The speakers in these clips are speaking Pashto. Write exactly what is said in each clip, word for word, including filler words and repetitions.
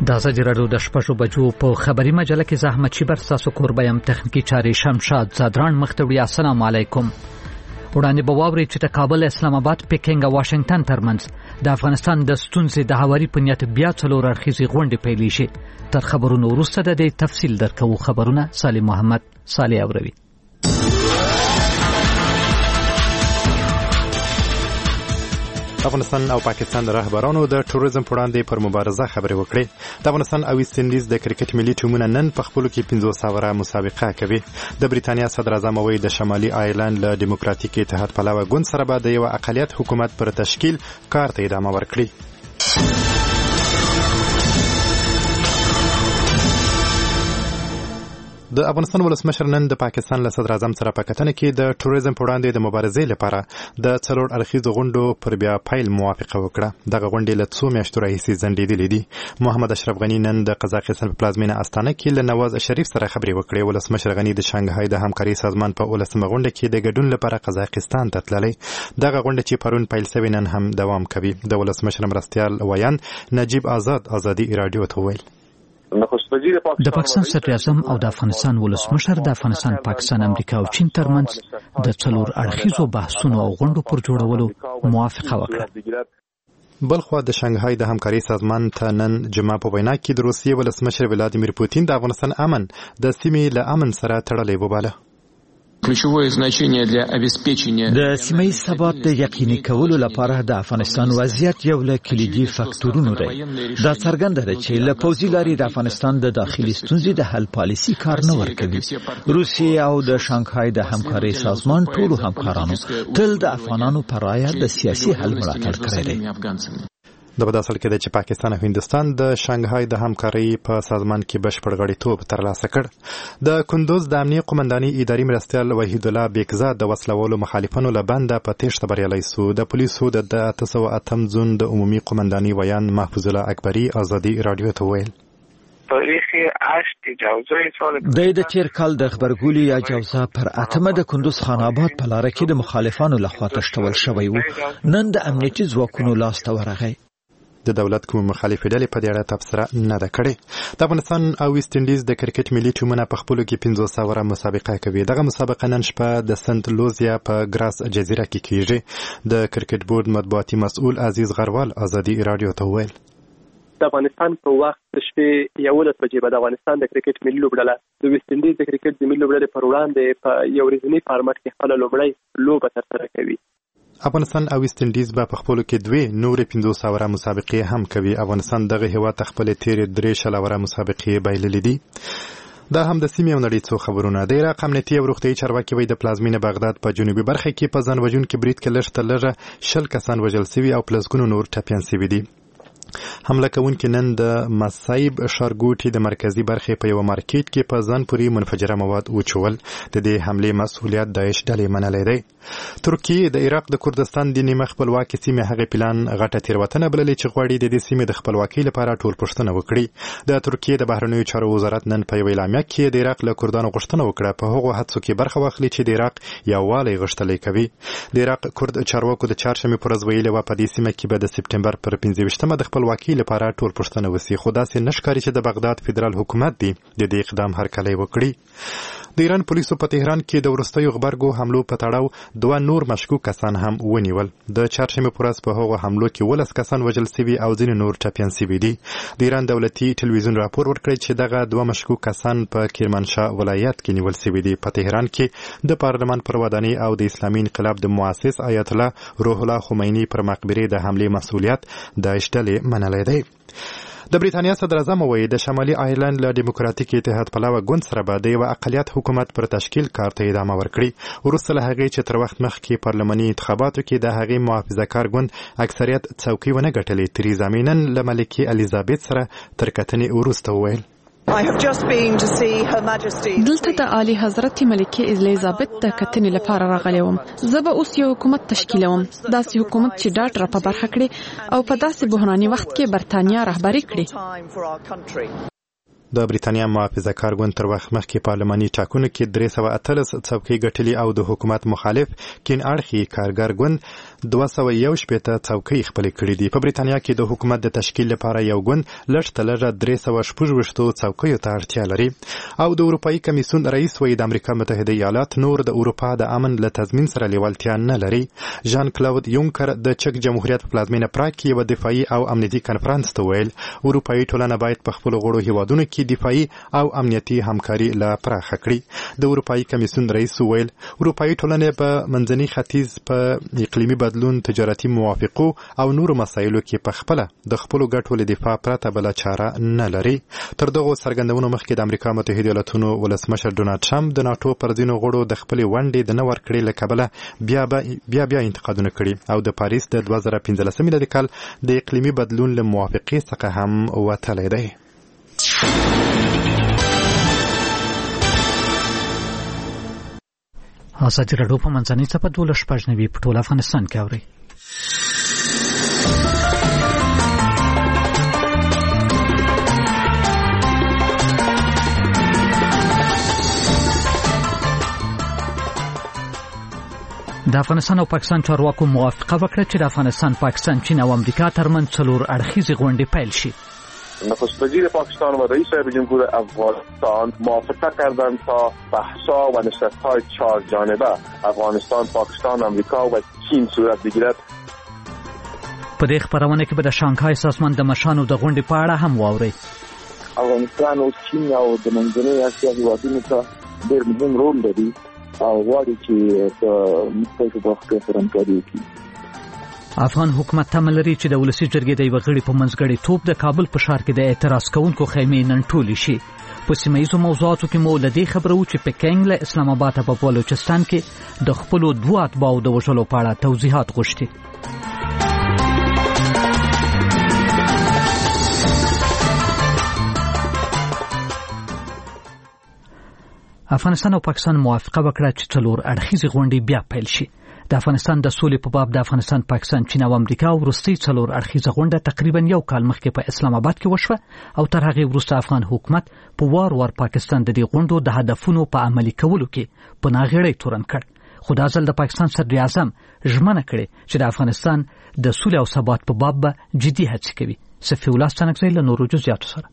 د ازادي راډیو د شپږو بجو په خبري مجله کې زحمت شي بر تاسو کوربه يم تخنیکی چاري شمشاد زادران مختوی. السلام علیکم. وړاندې به واوري چې د کابل، اسلام آباد، پکینګ او واشنگټن ترمنځ د افغانستان د ستونزې د هواري په نیت بیا څلور اړخیزې غونډې پیلې شي. تر خبرونو وروسته د دې تفصیل درکوو. خبرونه سالم محمد صالح اوروي. افغانستان او پاکستان د رهبرانو د ټوریزم په وړاندې پر مبارزه خبرې وکړې. د افغانستان او ویسټ انډیز د کرکټ ملي ټیمونه نن په خپلو کې پنځوس اوره مسابقه کوي. د بریتانیا صدر اعظم وایي د شمالي آیرلند له ډیموکراتیک اتحاد پلوه ګوند سره به د یو اقلیت حکومت پر تشکیل کار ته ادامه ورکړي. د افغانستان ولسمشر نن د پاکستان له صدر اعظم سره په کتنه کې د ټوریزم په وړاندې د مبارزې لپاره د څلور اړخیزو غونډو پر بیا پیل موافقه وکړه. دغه غونډې له څو میاشتو راهیسې ځنډېدلې دي. محمد اشرف غني نن د قزاقستان په پلازمینه استانه کې له نواز شریف سره خبرې وکړې. ولسمشر غني د شانګهای د همکاري سازمان په ولسمه غونډه کې د ګډون لپاره قزاقستان ته تللی. دغه غونډه چې پرون پیل شوې نن هم دوام کوي. د ولسمشر مرستیال ویان نجیب آزاد ازادي رادیو ته ویل: د پاکستان صدر اعظم او د افغانستان ولسمشر د افغانستان، پاکستان، امریکا او چین ترمنځ د څلور اړخیزو بحثونو او غونډو پر جوړولو موافقه وکړه. بلخوا د شانګهای د همکاري سازمان ته نن جمعه په وینا کې د روسیې ولسمشر ولادیمیر پوتین د افغانستان امن د سیمې له امن سره تړلی وباله. د سیمې ثبات د یقیني کولو لپاره د افغانستان وضعیت یو له کلیدي فاکتورونو دی. دا څرګنده ده چې له پوځي لارې د افغانستان د داخلي ستونزې د حل پالیسي کار نه ورکوي. روسیې او د شانګهای د همکاري سازمان ټولو همکارانو تل د افغانانو پر رایه د سیاسي حل ملاتړ کړی دی. د بداسل کې د چې پاکستان او هندستان د شانګهای د همکارۍ په سازمان کې بشپړ غړیتوب ترلاسه کړ. د کندوز د امنیه قومنداني اداري مرستیال وحید الله بیگزاد د وسلوالو مخالفانو له بنده په تېښته بریالی سو. د پولیسو د اته سوه اتم زون د عمومي قومنداني ویان محفوظ الله اکبري ازادي رادیو ته ویل: د د تیر کال د خبرګولي یا جوزا پر اتمه د کندوز خان آباد په لار کې د مخالفانو لخوا تشتول شوی و. نن د امنیتي ځواکونو لاس ته ورغی. د دولت کوم مخالفې ډلې په دې اړه تبصره نه ده کړې. د افغانستان او ویسټ انډیز د کرکټ ملي ټیمونه په خپلو کې پنځوس اوره مسابقه کوي. دغه مسابقه نن شپه د سنت لوزیا په ګراس جزیره کې کیږي. د کرکټ بورډ مطبوعاتي مسؤل عزیز غروال ازادي رادیو ته ویل: د افغانستان په وخت د شپې یولس بجې به د افغانستان د کرکټ ملي لوبډله د ویسټ انډیز د کرکټ د ملي لوبډلې پر وړاندې په یو ورځني فارمټ کې خپله لومړۍ لوبه ترسره کوي. افغانستان او ویسټ انډیز به په خپلو کې دوې نورې پنځوس اوره مسابقې هم کوي. افغانستان دغه هېواد ته خپلې تېرې درې شل اوره مسابقې بایللې دي. دا هم د سیمې او نړۍ څو خبرونه. د عراق امنیتي او روغتیایي چارواکي وایي د پلازمینه بغداد په جنوبي برخه کې په ځان وژونکي برید کې لږ تر لږه شل کسان وژل سوي او پلسګونو نور ټپیان سوي دي. حمله کوونکي نن د مصایب ښارګوټي د مرکزي برخې په یو مارکیټ کې په ځان پورې منفجره مواد وچول. د دې حملې مسؤلیت داعش ډلې منلی دی. ترکیې د عراق د کردستان د نیمه خپلواکې سیمې هغې پلان غټه تېروتنه بللې چې غواړي د دې سیمې د خپلواکۍ لپاره ټولپوښتنه وکړي. د ترکیې د بهرنیو چارو وزارت نن په یوه اعلامیه کې د عراق له کردانو غوښتنه وکړه په هغو هڅو کې برخه واخلي چې د عراق یووالی غښتلی کوي. د عراق کرد چارواکو د چهارشنبې په ورځ ویلي وه په دې سیمه کې به د سپټمبر پر پنځه ویشتمه د خپلواکۍ لپاره ټول پوښتنه وسی. خو داسې نه ښکاري چې د بغداد فدرال حکومت دی د دې اقدام هرکلی وکړي. د ایران پولیسو په تهران کې د وروستیو غبرګو حملو په تړاو دوه نور مشکوک کسان هم ونیول. د چهارشنبې په ورځ په هغو حملو کې ولس کسان وژل سوي او ځینې نور ټپیان سوي دي. د ایران دولتي ټلویزیون راپور ورکړی چې دغه دوه مشکوک کسان په کرمانشاه ولایت کې نیول سوي دي. په تهران کې د پارلمان پر ودانۍ او د اسلامي انقلاب د مؤسس آیت الله روح الله خمیني پر مقبرې د حملې مسؤلیت داعش ډلې منلی دی. د بریتانیا صدر اعظم وایي د شمالي آیرلند له ډیموکراتیک اتحاد پلوه ګوند سره به د یوه اقلیت حکومت پر تشکیل کار ته ادامه ورکړي. وروسته له هغې چې تر وخت مخکې پارلماني انتخاباتو کې د هغې محافظه کار ګوند اکثریت څوکۍ ونه ګټلې. تریزا مې نن له ملکې الیزابت سره تر کتنې وروسته وویل: دلته د اعلی حضرت ملکه الیزابت د کتنې لپاره راغلی وم. زه به اوس یو حکومت تشکیلوم، داسې حکومت چې ډاډ را په برخه کړي او په داسې بحراني وخت کې برتانیا رهبري کړي. د بریتانیا محافظه کار ګوند تر وخت مخکې پارلماني ټاکنو کې درې سوه اتلس څوکۍ ګټلې او د حکومت مخالف کین اړخي کارګر ګوند دوه سوه یو شپېته څوکۍ خپلې کړې دي. په بریتانیا کې د حکومت د تشکیل لپاره یو ګوند لږ تر لږه درې سوه شپږ ویشتو څوکیو ته اړتیا لري او د اروپایي کمیسیون رئیس وایي د امریکا متحده ایالات نور د اروپا د امن له تضمین سره لیوالتیا نه لري. ژان کلاود یونکر د چک جمهوریت په پلازمینه پراګ کې یو دفاعي او امنیتي کنفرانس ته ویل اروپایي ټولنه باید په خپل غړو هیوادونو کې دفاعي او امنیتي همکاري لا پراخه کړي. د اروپایي کمیسیون رئیس ویل اروپایي ټولنه په منځني ختیځ په اقلیمي بدلون، تجارتي موافقو او نورو مسایلو کې په خپل د خپل ګټو له دفاع پرته بل چاره نه لري. تر دغه څرګندونو مخکې د امریکا متحده ایالاتونو ولسمشر ډونالد ټرمپ د ناتو پر ځینو غړو د خپل ونډې د نه ورکړې له کبله بیا بیا بیا انتقادونه کړي او د پاریس د دوه زره پنځلسم میلادي کال د اقلیمي بدلون له موافقې څخه هم وتلی دی. ازادي راډیو په منځنۍ څپه دولس شپږ نوي په ټول افغانستان کې اوري. د افغانستان او پاکستان چارواکو موافقه وکړه چې د افغانستان، پاکستان، چین او امریکا ترمنځ څلور اړخیزې غونډې پیل شي. نخست وزیر پاکستان و رئیس جمهور افغانستان موافقه کردند تا بحث‌ها و نشست‌های چهار جانبه افغانستان، پاکستان، امریکا و چین صورت بگیرد. په دې خبرونه کې به د شانګهای سازمان د مشانو د غونډې په اړه هم واورئ. افغانستان او چین او د منځنۍ اسیا هیوادونو ته ډېر مهم رول لري او غواړي چې په مختلفو برخو کې سره همکاري وکړي. افغان حکومت تمه لري چې د ولسي جرګې د یوه غړي په منځګړیتوب د کابل په ښار کې د اعتراض کوونکو خیمې نن ټولې شي. په سیمه ییزو موضوعاتو کې مو له دې خبره وو چې پکینګ له اسلام آباد په بلوچستان کې د خپلو دوه اتباعو د وژلو په اړه توضیحات غوښتي. افغانستان او پاکستان موافقه وکړه چې څلور اړخیزې غونډې بیا پیل شي. د افغانستان د سولې په باب د افغانستان، پاکستان، چین او امریکا وروستۍ څلور اړخیزه غونډه تقریبا یو کال مخکې په اسلام آباد کې وشوه او تر هغې وروسته افغان حکومت په وار وار پاکستان د دې غونډو د هدفونو په عملي کولو کې په ناغېړۍ تورن کړ. خو دا ځل د پاکستان صدر اعظم ژمنه کړې چې د افغانستان د سولې او ثبات په باب به جدي هڅې کوي. صفي الله ستانکزی له نورو جزئیاتو سره.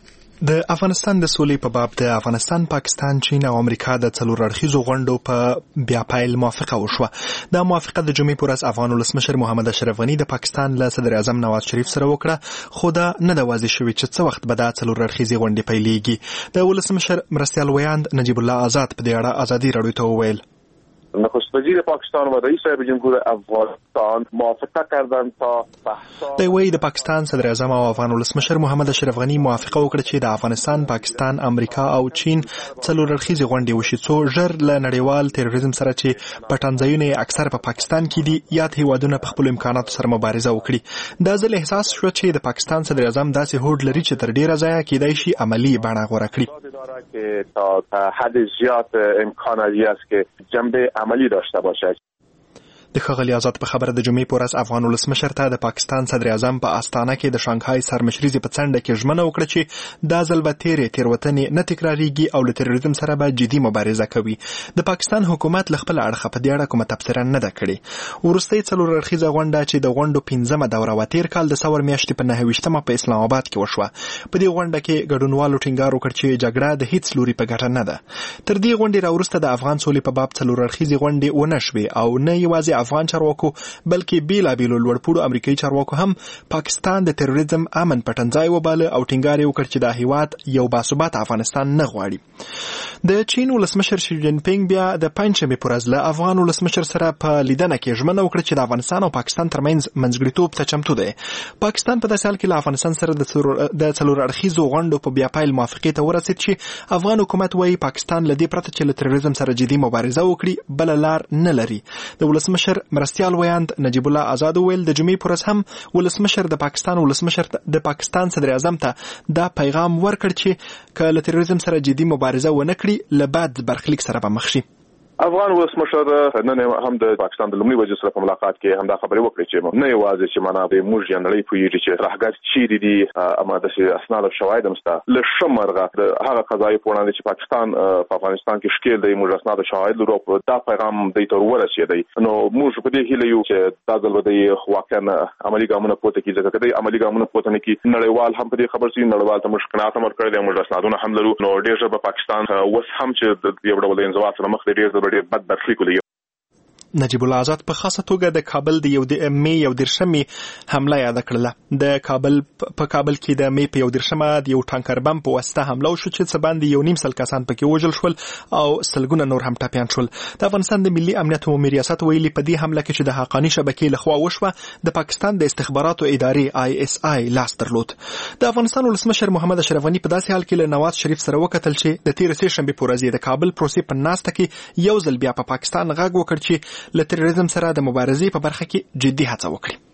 د افغانستان د سولې په باب د افغانستان، پاکستان، چین او امریکا د څلور اړخیزو غونډو په بیا پیل موافقه وشوه. دا موافقه د جمعې پر ورځ افغان ولسمشر محمد اشرف غني د پاکستان له صدر اعظم نواز شریف سره وکړه، خو دا نه د واضح شوی چې څه وخت به دا څلور اړخیزې غونډې پیلېږي. د ولسمشر مرستیال ویاند نجیب الله آزاد په دې اړه ازادي راډیو ته وویل: نخست وزیر پاکستان و رئیس جمهور افغانستان موافقه کردند تا بحث‌ها د وی د پاکستان صدر اعظم او افغان ولسمشر محمد اشرف غني موافقه وکړه چې د افغانستان، پاکستان، امریکا او چین څلور اړخیزې غونډې وشي څو ژر له نړیوال تروریزم سره چې پټنځایونه یې اکثر په پاکستان کې دي یاد هیوادونه په خپل امکاناتو سره مبارزه وکړي. دا ځل احساس شو چې د پاکستان صدر اعظم داسې هوډ لري چې تر ډیره ځایه کېدای شي عملی بڼه غوره کړي. که تا حد زیاد امکان است که جنبه عملی داشته باشد. د ښاغلي آزاد په خبره د جمعې په ورځ افغان ولسمشر ته د پاکستان صدر اعظم په استانه کې د شانګهای سرمشریزې په څنډه کې ژمنه وکړه چې دا ځل به تیرې تېروتنې نه تکراریږي او له تروریزم سره به جدي مبارزه کوي. د پاکستان حکومت له خپل اړخه په دې اړه کومه تبصره نه ده کړې. وروستۍ څلور اړخیزه غونډه چې د غونډو پنځمه دوره وه تېر کال د سور میاشتې په نهه ویشتمه په اسلام آباد کې وشوه. په دې غونډه کې ګډونوالو ټینګار وکړ چې جګړه د هیڅ لوري په ګټه نه ده. تر دې غونډې راوروسته د افغان سولې په باب څلور اړخیزې غونډې ونه شوې او نه یوازې افغان چارواکو بلکې بیلابیلو لوړپوړو امریکایي چارواکو هم پاکستان د تروریزم امن پټنځای وباله او ټینګار یې وکړ چې دا هیواد یو باثباته افغانستان نه غواړي. د چین ولسمشر شي جین پینګ بیا د پنځمې پر ورځ له افغان ولسمشر سره په لیدنه کې ژمنه وکړه چې د افغانستان او پاکستان ترمنځ منځګړیتوب ته چمتو دی. پاکستان په داسې حال کې له افغانستان سره د څلور اړخیزو غونډو په بیا پیل موافقې ته ورسېد چې افغان حکومت وایي پاکستان له دې پرته چې له تروریزم سره جدي مبارزه وکړي بل لار نه لري. د ولسمشر مرستیال ویاند نجیب الله آزاد ویل د جمعې پر ورځ هم ولسمشر د پاکستان ولسمشر د پاکستان صدر اعظم ته دا پیغام ورکړ چې که له تروریزم سره جدي مبارزه ونه کړي له بد برخلیک سره به مخ شي. افغان ولسمشر نن هم د پاکستان د لومړي وزیر سره په ملاقات کې هم دا خبرې وکړې چې نه یوازې چې منابع موږ یې نړۍ پوهېږي چې راهګر چیرې دي اما داسې اسناد او شواهد هم شته له ښه مرغه د هغه قضایي په وړاندې چې پاکستان په افغانستان کې ښکېل دی موږ اسناد او شواهد لرو دا پیغام دوی ته ورسېدی نو موږ په دې هیله یو چې دا ځل به دوی واقعا عملي ګامونه پورته کړي ځکه دوی عملي ګامونه پورته نه کړي نړیوال هم په دې خبر شي نړیوال ته موږ قناعت هم ورکړی دی موږ اسنادونه هم لرو نو ډېر ژر به پاکستان اوس هم چې د یو ډول انزوا سره مخ دی ډېر ژر به ډېر بد برخلیک ولري. نجیب الله آزاد په خاصه توګه د کابل د یو د می یو درشمې حمله یاد کړله د کابل په کابل کې د می په یو درشمه د یو ټانکر بم په واسطه حمله وشو چې څه باندې یو نیم سل کسان پکې وژل شول او سلګونه نور هم ټپیان شول. د افغانستان د ملي امنیت او ریاست ویلي په دې حمله کې چې د حقانی شبکې لخوا وشوه د پاکستان د استخباراتو ادارې آی اس آی لاس درلود. د افغانستان ولسمشر محمد اشرف غني په داسې حال کې له نواز شریف سره وکتل چې د تیر سه شنبه په ورځ د کابل پروسې په ناسته کې یو ځل بیا په پاکستان غږ وکړ چې له تروریزم سره د مبارزې په برخه کې جدي هڅه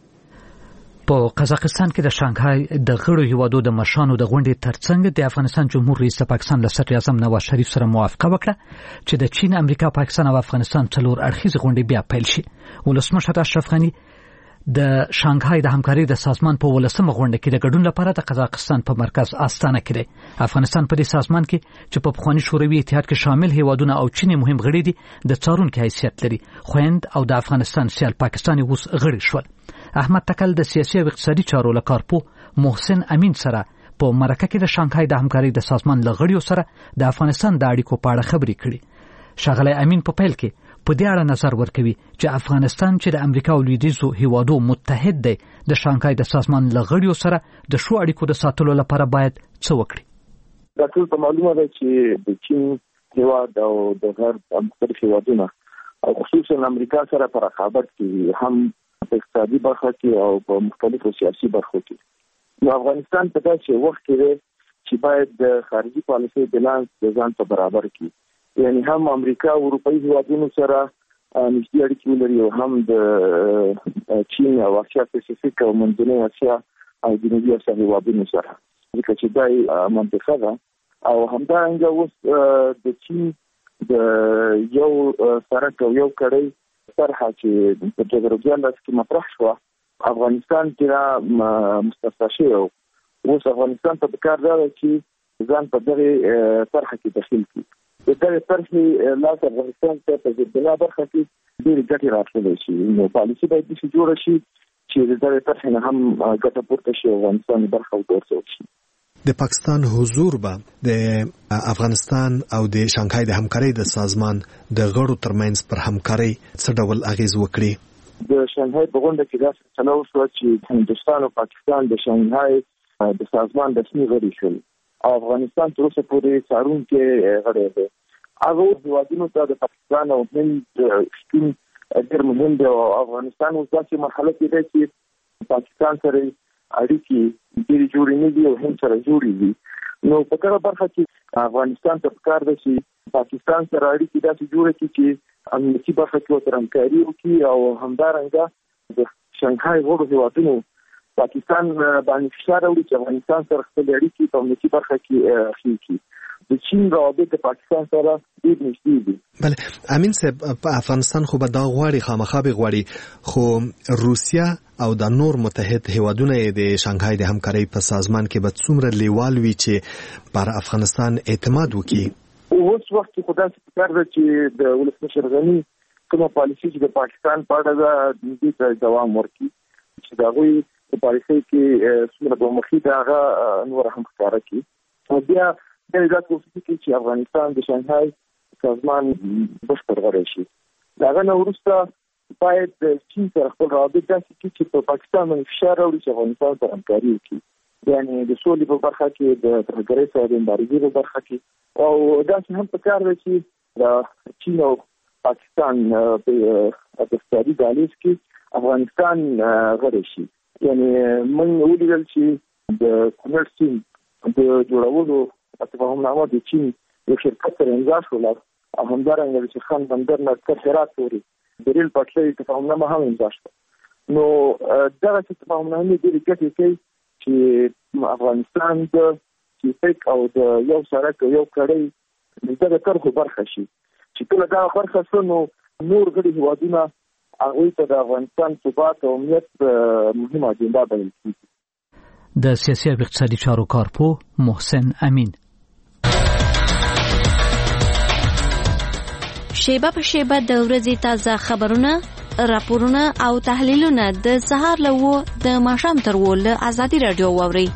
وکړي. په قزاقستان کې د شانګهای د غړو هیوادو د مشرانو د غونډې ترڅنګ د افغانستان جمهور رئیس د پاکستان له صدر اعظم نواز شریف سره موافقه وکړه چې د چین، امریکا، پاکستان او افغانستان څلور اړخیزه غونډه بیا پیل شي. ولسمشر اشرف غني د شانګهای د همکارۍ د سازمان په ولسمه غونډه کې د ګډون لپاره د قزاقستان په مرکز آستانه کې دی. افغانستان په دې سازمان کې چې په پخوانی شوروي اتحاد کې شامل هیوادونه او چین مهم غړي دي د څارونکو حیثیت لري. خويند او د افغانستان سیال پاکستان اوس غړي شول. احمد تکل د سیاسي او اقتصادي چارو لکارپو محسن امین سره په مرکه کې د شانګهای د همکارۍ د سازمان لغړیو سره د افغانستان د اړیکو په اړه خبرې کړي. شغله امین په پیل کې په دې اړه نظر ورکوي چې افغانستان چې د امریکا او لویدیځو هیوادو متحد دی د شانګهای د سازمان لغړیو سره د شو اړیکو د ساتلو لپاره باید څه وکړي. دا ټول معلومه ده چې د چین هیواد او د غرب مختلف هیوادونه او خصوصا امریکا سره په رقابت کې هم په اقتصادي برخه کې او په مختلفو سیاسي برخو کې نو افغانستان په داسې وخت کې دی چې باید د خارجي پالیسۍ بیلانس د ځان په برابر کړي یعنی هم امریکا او اروپایي هیوادونو سره نږدې اړیکې ولري او هم د چین او اسیا پاسفیک او منځنۍ اسیا او جنوبي اسیا هیوادونو سره ځکه چې دا منطقه ده او همدارنګه اوس د چین د یو سرک او یو کړۍ طرحه چې په جغرافیاله کې مطرح شوه افغانستان کې مستثنا شوی اوس افغانستان ته پکار ده چې ځان په دغه طرحه کې داخل کړي. د دغه طرحې لاس افغانستان ته په ځینې برخه کې ډېرې ګټې راتللی شي نو پالیسي باید داسې جوړه شي چې د دغه طرحې نه هم ګټه پورته شي او افغانستان برخه وګرځول شي. د پاکستان حضور به د افغانستان او د شانګهای د همکارۍ د سازمان د غړو ترمنځ پر همکارۍ څه ډول اغیز وکړي؟ د شانګهای په غونډه کې داسې چلو شو چې هندوستان او پاکستان د شانګهای د سازمان رسمي غړي شول او افغانستان تر اوسه پورې څارونکي غړی دی. هغه هیوادونو ته د پاکستان او هند شتون ډېر مهم دی او افغانستان اوس داسې مرحله کې دی چې پاکستان سره اړیکې ډېرې جوړې نه دي او هند سره جوړې دي نو په دغه برخه کې افغانستان ته پکار ده چې پاکستان سره اړیکې داسې جوړې کړي چې امنیتي برخه کې ورسره همکاري وکړي او همدارنګه د شانګهای غړو هیوادونو پاکستان باندې فشار راوړي چې افغانستان سره خپل اړیکې په امنیتي برخه کې ښې کړي. د چین روابط د پاکستان سره ډېر نږدې دي. بله امین صاحب په افغانستان خو به دا غواړي خامخا به غواړي خو روسیا او د نور متحد هیوادونه د شانګهای د همکارۍ په سازمان کې به څومره لیوال وي چې پر افغانستان اعتماد وکړي. اوس وخت کې خدای څخه پکار ده چې د ولسمشر غني کومه پالیسي چې د پاکستان په اړه ده دې ته دوام ورکړي چې دا غوي په پالیسي کې څومره به مخې ده هغه نور هم ښکاره کړي. او بیا دا د کوشش کوي چې افغانستان د شانګهای سازمان بشپړ غړی شي. دا غنه وروسته باید د چین سره خپل روابط داسې کړي چې په پاکستان باندې فشار راوړي چې افغانستان سره همکاري وکړي یعنی د سولې په برخه کې د ترهګرۍ سره د مبارزې په برخه کې او داسې هم پکار ده چې د چین او پاکستان په اقتصادي دهلیز کې افغانستان غړی شي. یعنی موږ ولیدل چې د کونړ سیند د جوړولو تفاهمنامه د چین یو شرکت سره امضا شوله او همدارنګه د شیخان بندر نه تر هرات پورې د ریل پټلۍ تفاهمنامه هم امضا شوه. نو دغه تفاهمنامې ډېرې ګټې کوي چې افغانستان د سیپک او د یو سرک او یو کړۍ د دغه طرحو برخه شي چې کله دا برخه شو نو نور غړي هیوادونه هغوی ته د افغانستان ثبات او امنیت مهمه اجنډا بلل کېږي. د سیاسي او اقتصادي چارو کارپوه محسن امین: شیبه په شیبه د ورځې تازه خبرونه، راپورونه او تحلیلونه د سهار له وو د ماښام تر وو له ازادي رادیو واورئ.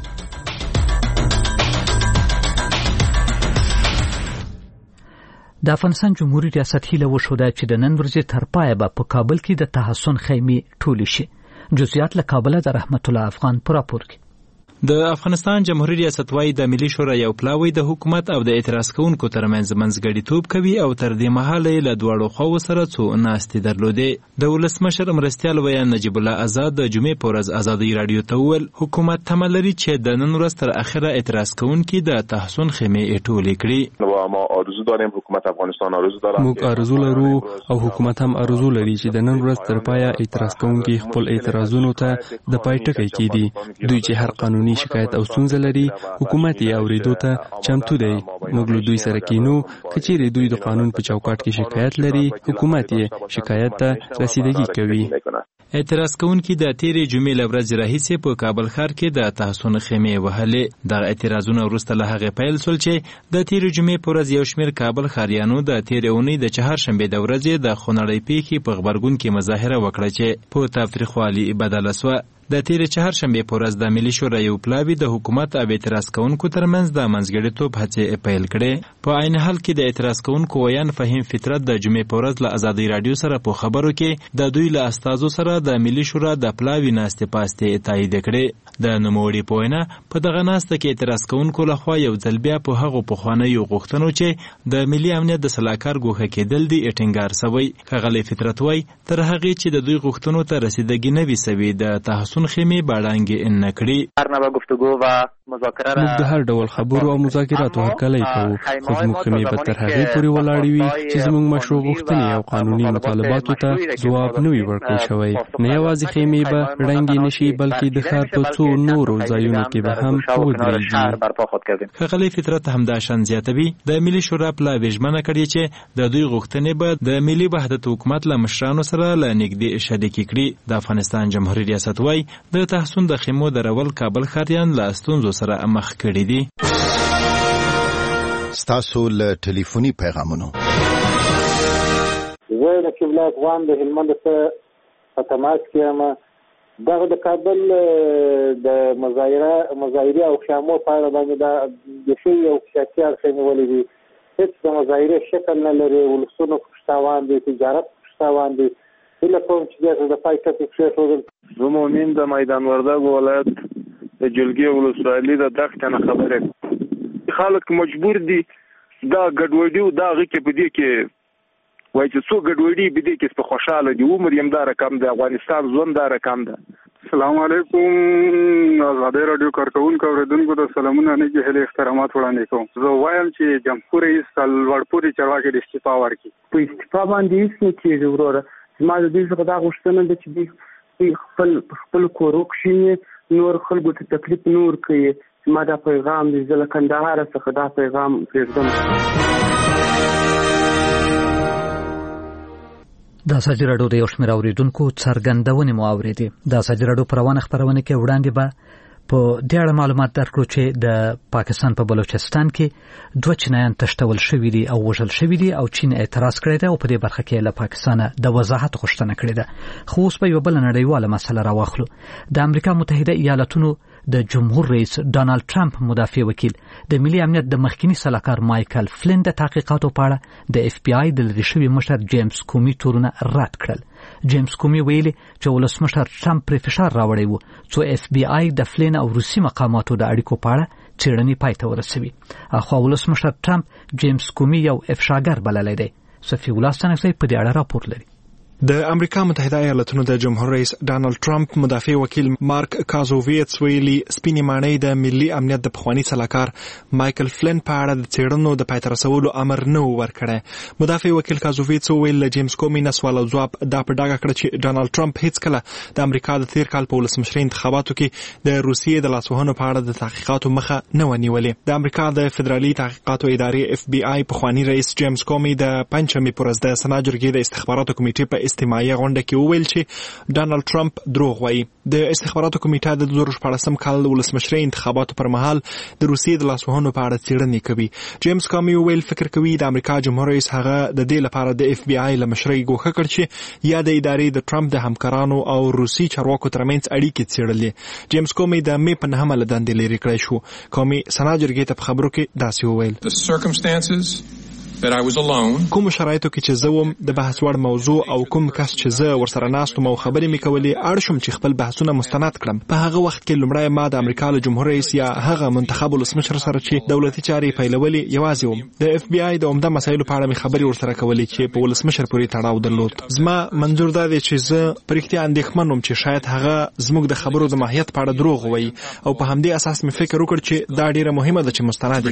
د افغانستان جمهوریت ریاست هیله وشوده چې د نن ورځې تر پایه به په کابل کې د تحسن خیمې ټولې شي. جزئیات له کابل د رحمت الله افغان پر راپور کې. د افغانستان جمهوریت ریاست وايي د ملي شورا یو پلاوی د حکومت او د اعتراض کوونکو ترمنځ منځګړیتوب کوي او تر دې مهاله له دواړو خواو سره څو ناستې درلودې. د ولسمشر مرستیال ویان نجیب الله آزاد د جمعې په ورځ ازادي رادیو ته وویل حکومت تمه لري چې د نن ورځ تر اخره اعتراض کوونکي د تحسن خیمې ټولې کړي. ما آرزو داریم حکومت افغانستان آرزو داره موږ آرزو لرو او حکومت هم آرزو لري چې د نن ورځ تر پایه اعتراض کوونکي خپل اعتراضونو ته د پای ټکی کړي. دوی چې هر قانوني شکایت او لري حکومت یې اوریدو ته چمتو دی. موږ له دوی سره کینو کچېرې دوی د قانون په چوکاټ کې شکایت لري حکومت یې شکایت ته رسیدګي کوي. اعتراض کوونکي د تیرې جمعې له ورځې راهیسې په کابل ښار کې د تحسن خیمې وهلې. دغه اعتراضونه وروسته له هغې پیل سول چې د تیرې جمعې په ورځ یو شمېر کابل ښاریانو د تیرې اونۍ د چهارشنبې د ورځې د خونړۍ پیښې په غبرګون کې مظاهره وکړه چې په تاوتریخوالي بدله سوه. د تیرې چهارشنبې په ورځ د ملي شورا یو پلاوی د حکومت او اعتراض کوونکو ترمنځ د منځګړیتوب هڅې پیل کړې. په عین حال کې د اعتراض کوونکو ویان فهیم فطرت د جمعې په ورځ له ازادي رادیو سره په خبرو کې د دوی له استازو سره د ملي شورا د پلاوی ناستې پاستې تایید کړې. د نوموړي په وینا په دغه ناسته کې اعتراض کوونکو لخوا یو ځل بیا په هغو پخوانیو غوښتنو چې د ملي امنیت د سلاکار ګوښه کېدل دي ټینګار سوی. ښاغلی فطرت وایي تر هغې چې د دوی غوښتنو ته رسیدګي نه وي سوې د تحسن خیمې باړانګې نه کړي. موږ د هر ډول خبرو او مذاکراتو هرکلی کوو خو زموږ خیمې به تر هغې پورې ولاړې وي چې زموږ مشروع غوښتنې او قانوني مطالباتو ته ځواب نه وي ورکړل شوی. نه یوازې خیمې به ړنګې نه شي بلکې د ښار په څو نورو ځایونو کې به هم ودرېږي. ښاغلی فطرت همداشان زیاتوي د ملي شورا پلاوی ژمنه کړې چې د دوی غوښتنې به د ملي وحدت حکومت له مشرانو سره له نږدې شریکې کړي. د افغانستان جمهوریت ریاست وايي د تحسن د خیمو درول کابل ښاریان له ستونزو سره مخ کړي دي. ستاسو له ټلیفوني پیغامونو زه رقیب الله افغان د هلمند څخه په تماس کې یم. دغه د کابل د مظاهره مظاهرې او خیمو په اړه باندې دا د شی او سیاسي اړخ نیولې دي. هیڅ د مظاهرې شکل نه لري. ولسونو پښتاوان دي، تجارت پښتاوان دي. هیله کوم چې د پای ټکی کېښودل. زه مؤمن د میدان وردګ ولایت د جلګې ولسوالۍ د دښتې نه خبرې خلک مجبور دي دا ګډوډي او دا غږ په دې کې وایي چې څو ګډوډي به دې کې په خوشاله دي. عمر یې دا رقم د افغانستان ژوند دا رقم ده. السلام علیکم ازادي رادیو کارکونکو اوریدونکو ته سلامونه نه کې هلي احترامات وړاندې کوم. زه وایم چې جمهور رئیس لوړپوړي چارواکي د استعفا ورکړي. په استعفا باندې هیڅ نه کېږي وروره. زما د دې څخه دا غوښتنه ده چې دوی خپل خپل کورو کښېني، نور خلکو ته تکلیف نه ورکوي. زما دا پیغام دی. زه له کندهاره څخه دا پیغام پرېږدم. د ازادي راډیو د یو شمېر اورېدونکو څرګندونې مو اورېدې. د ازادي راډیو په روانه خپرونه کې وړاندې به په دې اړه معلومات درکړو چې د پاکستان په بلوچستان کې دوه چینایان تښتول شوي دي او وژل شوي دي او چین اعتراض کړی دی او په دې برخه کې له پاکستانه د وضاحت غوښتنه کړې ده. خو اوس به یوه بله نړیواله مسله راواخلو. د امریکا متحده ایالتونو د جمهور رئیس ډانالډ ټرمپ مدافع وکیل د ملي امنیت د مخکنی سلاکار مایکل فلین د تحقیقاتو په اړه د اف بی آی د لرې شوي مشر جیمز کومي تورونه رد کړل. جیمز کومي ویلي چې ولسمشر ټرمپ پرې فشار راوړی و څو اف بی آی د فلین او روسي مقاماتو د اړیکو په اړه څېړنې پای ته ورسوي. اخوا ولسمشر ټرمپ جیمز کومي یو افشاګر بللی دی. صفي الله ستانکزی په دې اړه راپور لري. د امریکا متحده ایالاتونو د جمهور رئیس ډانلډ ټرمپ مدافع وکیل مارک کازوویتس ویلي سپینې ماڼۍ د ملي امنیت د پخواني سلاکار مایکل فلن په اړه د څېړنو د پای ته رسولو امر نه و ورکړی. مدافع وکیل کازوویتس ویل له جیمز کومي نه سوال او ځواب دا په ډاګه کړه چې ډانلډ ټرمپ هیڅکله د امریکا د تیر کال په ولسمشرۍ انتخاباتو کې د روسیې د لاسوهنو په اړه د تحقیقاتو مخه نه و نیولې. د امریکا د فدرالي تحقیقاتو ادارې اف بی آی پخواني رئیس جیمز کومي د پنځمې پر ورځ د سنا جرګې د استخباراتو کمیټې په استماعي غونډه کې وویل چې ډانلډ ټرمپ دروغ وایي. د استخباراتو کمیټه د دوه زره شپاړسم کال د ولسمشرۍ انتخاباتو پر مهال د روسیې د لاسوهنو په اړه څېړنې کوي. جیمز کومي ویل فکر کوي د امریکا جمهور رئیس هغه د دې لپاره د اف بی آی له مشرۍ ګوښه کړ چې یا د ادارې د ټرمپ د همکارانو او روسي چارواکو ترمنځ اړیکې څېړلې. جیمز کومي د مې په نهمه له دندې لرې کړی شو. کومي سنا جرګې ته په خبرو کې داسې وویل کوم شرایطو کې چې زه وم د بحث وړ موضوع او کوم کس چې زه ورسره ناست وم او خبرې مې کولې اړ شوم چې خپل بحثونه مستند کړم. په هغه وخت کې لومړی ما د امریکا له جمهور رئیس یا هغه منتخب ولسمشر سره چې دولتي چارې پیلولې یوازې وم. د اف بی آی د عمده مسایلو په اړه مې خبرې ورسره کولې چې په ولسمشر پورې تړاو درلود. زما منظور دا دی چې زه په رښتیا اندېښمن وم چې شاید هغه زموږ د خبرو د ماهیت په اړه دروغ وایي او په همدې اساس مې فکر وکړ چې دا ډیره مهمه ده چې مستند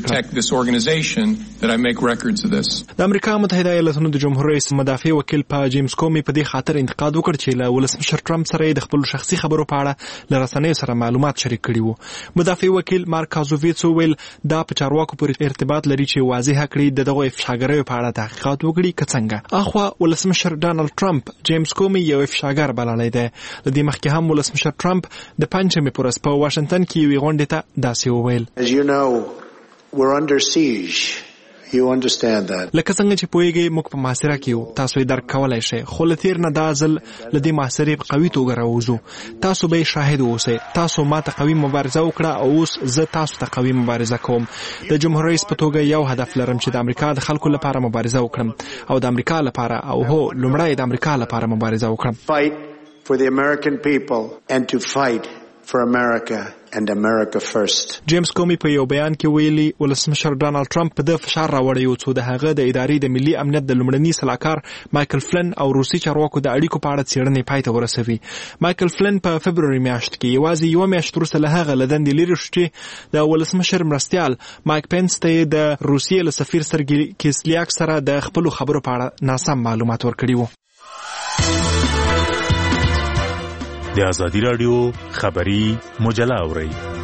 کړم. د امریکا متحده ایالاتونو د جمهور رئیس مدافع وکیل په جیمز کومي په دې خاطر انتقاد وکړ چې له ولسمشر ټرمپ سره د خپل شخصي خبرو په اړه له رسنیو سره معلومات شریک کړي وو. مدافع وکیل مارک کازوویتس ویل دا په چارواکو پورې ارتباط لري چې واضح کړي د دغه افشاګریو په اړه تحقیقات وکړي که څنګه. اخوا ولسمشر ډانلډ ټرمپ جیمز کومي یو افشاګر بللی دی. له دې مخکې هم ولسمشر ټرمپ د پنځمې په ورځ په واشنګټن کې یوې غونډې ته داسې وویل. As you know, we're under siege. You understand that. لکه څنګه چې پوهیږئ موږ په محاصره کې یو، تاسو یې درک کولی شئ، خو له تیر نه دا ځل له دې محاصرې په قوي توګه راوځو. تاسو به یې شاهد اوسئ. تاسو ما ته قوي مبارزه وکړه او اوس زه تاسو ته قوي مبارزه کوم. د جمهور رئیس په توګه یو هدف لرم چې د امریکا د خلکو لپاره مبارزه وکړم او د امریکا لپاره او هو لومړی د امریکا لپاره مبارزه وکړم. Fight for the American people and to fight for America and America first. جیمز کومي په یو بیان کې ویلي ولسمشر ډانلډ ټرمپ په د فشار راوړی و څو د هغه د ادارې د ملي امنیت د لومړني سلاکار مایکل فلن او روسي چارواکو د اړیکو په اړه څېړنې پای ته ورسوي. مایکل فلن په فبروري میاشت کې یوازې یوه میاشت وروسته له هغه له دندې لرې شو چې د ولسمشر مرستیال مایک پینس ته د روسیې له سفیر سرګي کیسلیاک سره د خپلو خبرو په اړه ناسم معلومات ورکړي وو. د آزادي راډیو خبري مجله اورئ.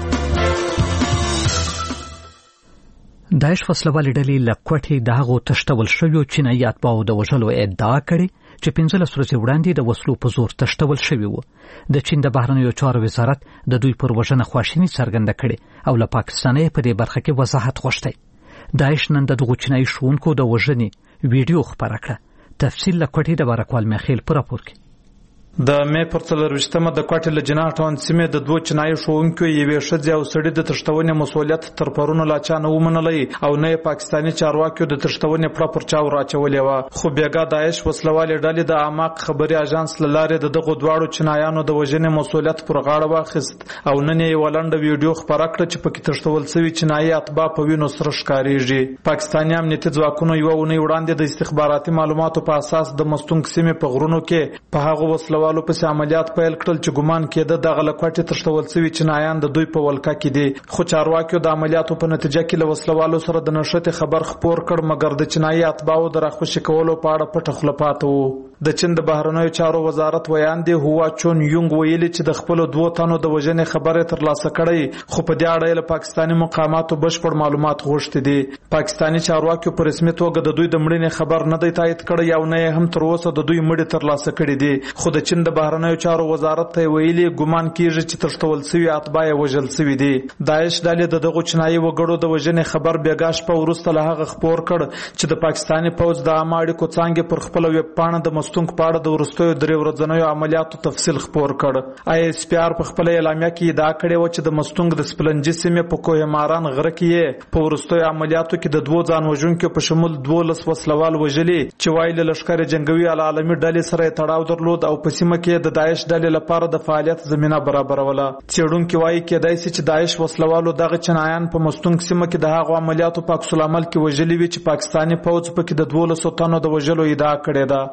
داعش فصلوالې ډلې له کوټې د هغو تښتول شویو چینایي اتباعو د وژلو ادعا کړې چې پنځلس ورځې وړاندې د وسلو په زور تښتول شوي وو. د چین د بهرنیو چارو وزارت د دوی پر وژنه خواشیني څرګنده کړې او له پاکستانه په دې برخه کې وضاحت غوښتی. داعش نن د دغو چینایي ښوونکو د وژنې ویډیو خپره کړه. تفصیل له کوټې د بارکوال میخیل په راپور کې. د مې پر څلرویشتمه د کوټې له جناح ټاون سیمې د دوه چینایي ښوونکو یوې ښځې او سړي د تښتونې مسؤلیت تر پرونه لا چا نه ومنلی او نه یې پاکستاني چارواکیو د تښتونې پړه پر چا ور اچولې وه. خو بېګا داعش وسلوالې ډلې د اعماق خبري اژانس له لارې د دغو دواړو چینایانو د وژنې مسؤلیت پر غاړه واخیست او نن یې یوه لنډه ویډیو خپره کړه چې پکې تښتول سوي چینایي اتباع په وینو سره ښکارېږي. پاکستاني امنیتي ځواکونو یوه اونۍ وړاندې د استخباراتي معلوماتو په اساس د مستونګ سیمې په غرونو کې په هغو وسلوالو پسې عملیات پیل کړل چې ګمان کېده دغه له کوټې تښتول سوي چینایان د دوی په ولکه کې دي. خو چارواکیو د عملیاتو په نتیجه کې له وسلوالو سره د نښتې خبر خپور کړ، مګر د چینایي اتباعو د راخوشي کولو په اړه پټه خوله پاته وو. د چین د بهرنیو چارو وزارت ویاندې هوا چون یونګ ویلي چې د خپلو دوو تنو د وژنې خبرې ترلاسه کړی، خو په دې اړه یې له پاکستاني مقاماتو بشپړ معلومات غوښتي دي. پاکستاني چارواکیو په رسمي توګه د دوی د مړینې خبر نه دی تایید کړی او نه یې هم تر اوسه د دوی مړي ترلاسه کړي دي. خو د چین د بهرنیو چارو وزارت ته ویلي ګمان کیږي چې تښتول سوي اتباع یې وژل سوي دي. داعش ډلې د دغو چینایي وګړو د وژنې خبر بېګا شپه وروسته له هغه خپور کړ چې د پاکستاني پوځ د عامه اړیکو څانګې پر خپله ویبپاڼه د مستونګ په اړه د وروستیو درې ورځنیو عملیاتو تفصیل خپور کړ. آی اس پی آر په خپله اعلامیه کې ادعا کړې وه چې د مستونګ د سپلنجي سیمې په کوه ماران غره کې یې په وروستیو عملیاتو کې د دوو ځان وژونکو په شمول دولس وسلوال وژلي چې وایي له لښکر جنګوي العالمي ډلې سره یې تړاو درلود او په سیمه کې د داعش ډلې لپاره د فعالیت زمینه برابروله. څېړونکي وایي کېدای شي چې داعش وسلوالو دغه چینایان په مستونګ سیمه کې د هغو عملیاتو په عکس العمل کې وژلي وي چې پاکستاني پوځ پکې د دولسو تنو د وژلو ادعا کړې ده. اټکل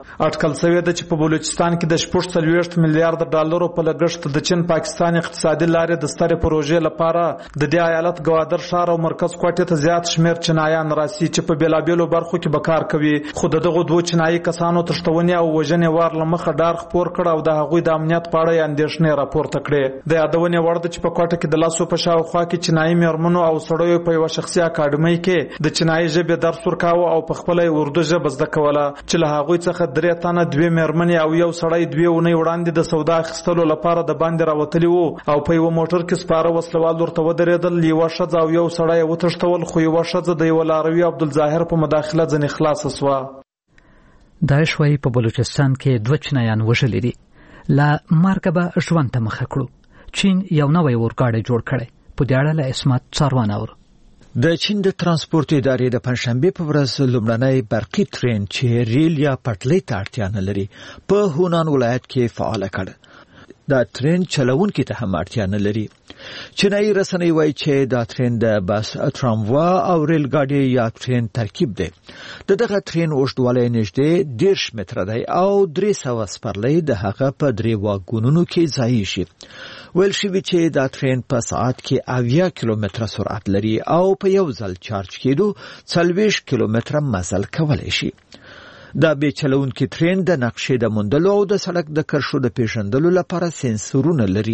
لیکل شوی دی چې په بلوچستان کې د شپږ څلوېښت میلیارډ ډالرو په لګښت د چین پاکستان اقتصادي لارې د سترې پروژې لپاره د دې ایالت ګوادر ښار او مرکز کوټې ته زیات شمېر چینایان راسي چې په بېلابېلو برخو کې به کار کوي. خو د دغو دوو چینایي کسانو تښتونې او وژنې وار له مخه ډار خپور کړ او د هغوی د امنیت په اړه یې اندېښنې راپورته کړې. د یادونې وړ ده چې په کوټه کې د لسو په شاوخوا کې چینایي مېرمنو او سړیو په یوه شخصي اکاډمۍ کې د چینایي ژبې درس ورکاوه او په خپله یې اردو ژبه زده کوله چې له هغوی څخه درې تنه دوې مېرمنې او یو سړی دوې اونۍ وړاندې د سودا اخیستلو لپاره د باندې راوتلي وو او په یوه موټر کې سپاره وسلوال ورته ودرېدل. یوه ښځه او یو سړی یې وتښتول خو یوه ښځه د یوه لاروي عبدالظاهر په مداخله ځنې خلاصه سوه. داعش وایي په بلوچستان کې دوه چینایان وژلي دي. له مرګه به ژوند ته مخه کړو. چین یو نوی اورګاډی جوړ کړی. په دې اړه له اسمت څاروان اورو. د چین د ترانسپورت ادارې د پنځشنبه په ورځ لومړنی برقي ترین چې ریل یا پټلۍ ته اړتیا نه لري په هونان ولایت کې فعال کړ. دا ترین چلوونکي ته هم اړتیا نه لري. چینایي رسنۍ وایي چې دا ترین د بس، تراموا او ریل ګاډي یا ترین ترکیب دی. د دغه ترین اوږدوالی نږدې دېرش متره دی او درې سوه سپرلۍ د هغه په درې واګونونو کې ځایي شي. ویل شوي چې دا ترین په ساعت کې اویا کیلومتره سرعت لري او په یو ځل چارج کېدو څلوېښت کیلومتره مزل کولی شي. دا بې چلوونکي ترین د نقشې د موندلو او د سړک د کرښو د پیژندلو لپاره سنسورونه لري.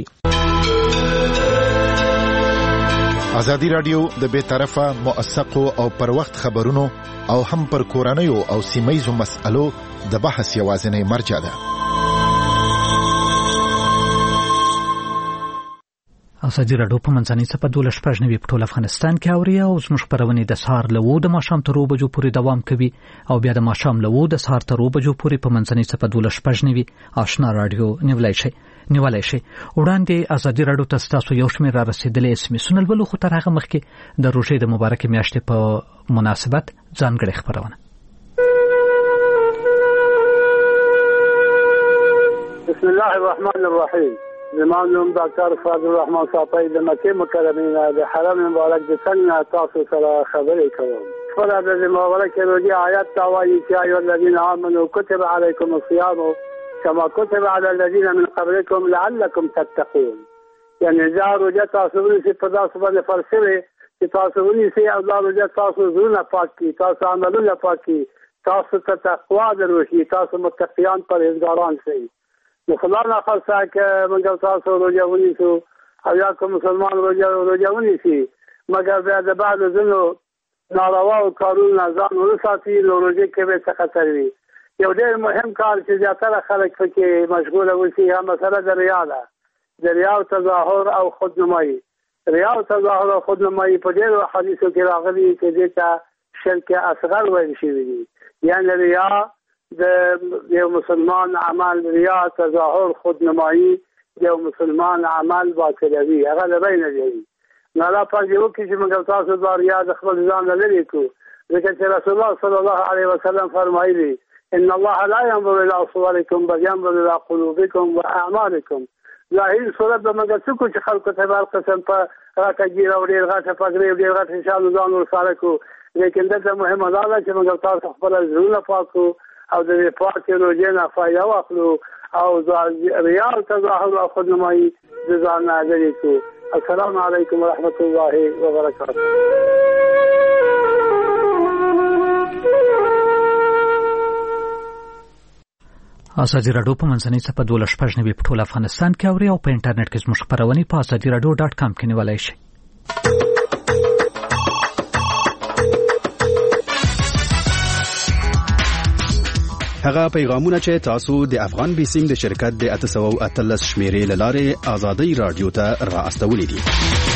ازادي راډیو د بې طرفه موثقو او پر وخت خبرونو او هم پر کورنیو او سیمهیزو مسألو د بحث یوازینی مرجع ده. ازادي راډیو په منځنۍ څپه دولس شپږ نوي په ټول افغانستان کې اوري او زموږ خپرونې د سهار له اوو د ماښام تر اوو بجو پورې دوام کوي او بیا د ماښام له اوو د سهار تر اوو بجو پورې په منځنۍ څپه دولس شپږ نوي آشنا راډیو نیولای شي نیولای شي. وړاندې ازادي راډیو ته ستاسو یو شمېر را رسېدلي اس ام اسونه لولو، خو تر هغه مخکې د روژې د مبارکې میاشتې په مناسبت ځانګړې خپرونه. بسم الله الرحمن الرحیم. زمان نوم ډاکټر فاضل الرحمن صافی د مکې مکرمه د حرم مبارک د څنګه تاسو سره خبرې کوم. فرض د مبارک روزي آیات تاوایي چې ایو الذين آمنوا كتب عليكم الصيام كما كتب على الذين من قبلكم لعلكم تتقون. یعنی دا روزه تاسو ورسې په تاسو باندې فرض چې تاسو ورسې او دا روزه تاسو زړه پاک کی، تاسو عملونه پاک کی، تاسو ته تقوا دروشي، تاسو متقیان پرهیزګاران شئ. نو خلانه خاصه که منګل تاسو روزه ونیسو او یا کوم مسلمان روزه روزه ونیسي مګر بیا د بعد زنو ناروا او کارونه ځان ورساتي نو روزه کې به څه خطر وي. یو ډېر مهم کار چې زیاتره خلک پکې مشغوله وشي هغه مسله د ریا ده. د ریا او تظاهر او خودنمایي. ریا او تظاهر او خودنمایي په ډېرو حدیثو کې راغلي چې دې ته شرک اصغر ویل شوی دی. یعنی ریا د یو مسلمان عمل، ریا تظاهر خودنمایي یو مسلمان عمل باطلوي، هغه له بینه دی. نو الله پاک یو کې چې موږ تاسو د ریا د خپل ځان نه لري کو، ځکه چې رسول الله صلی الله علیه وسلم فرمایلی ان الله لا ينظر الى صوركم بل ينظر الى قلوبكم واعمالكم. ظاهر صورت به موږ څه کو چې خلکو ته بل قسم په راکګیر او ډیر غټه پګړې ډیر غټه ان شاء الله ځان ورسره کو، لیکن دا مهمه ده چې موږ تاسو خپل ژوند پاکو او د پاکي روزې نه فایده واخلو او ریا او تظاهر او خودنمایي د ځان نه لرې کړو. السلام علیکم ورحمۃ الله وبرکاته. ازادي راډیو په منځنۍ څپه دولس شپږ نوي په ټول افغانستان کې اوري او په انټرنیټ کې زموږ خپرونې په ازادي راډیو ډاټ کام کې نیولای شئ. هغه پیغامونه چې تاسو د افغان بیسیم د شرکت د اته سوه او اتلس شمیرې له لارې ازادي راډیو ته را استولې دي.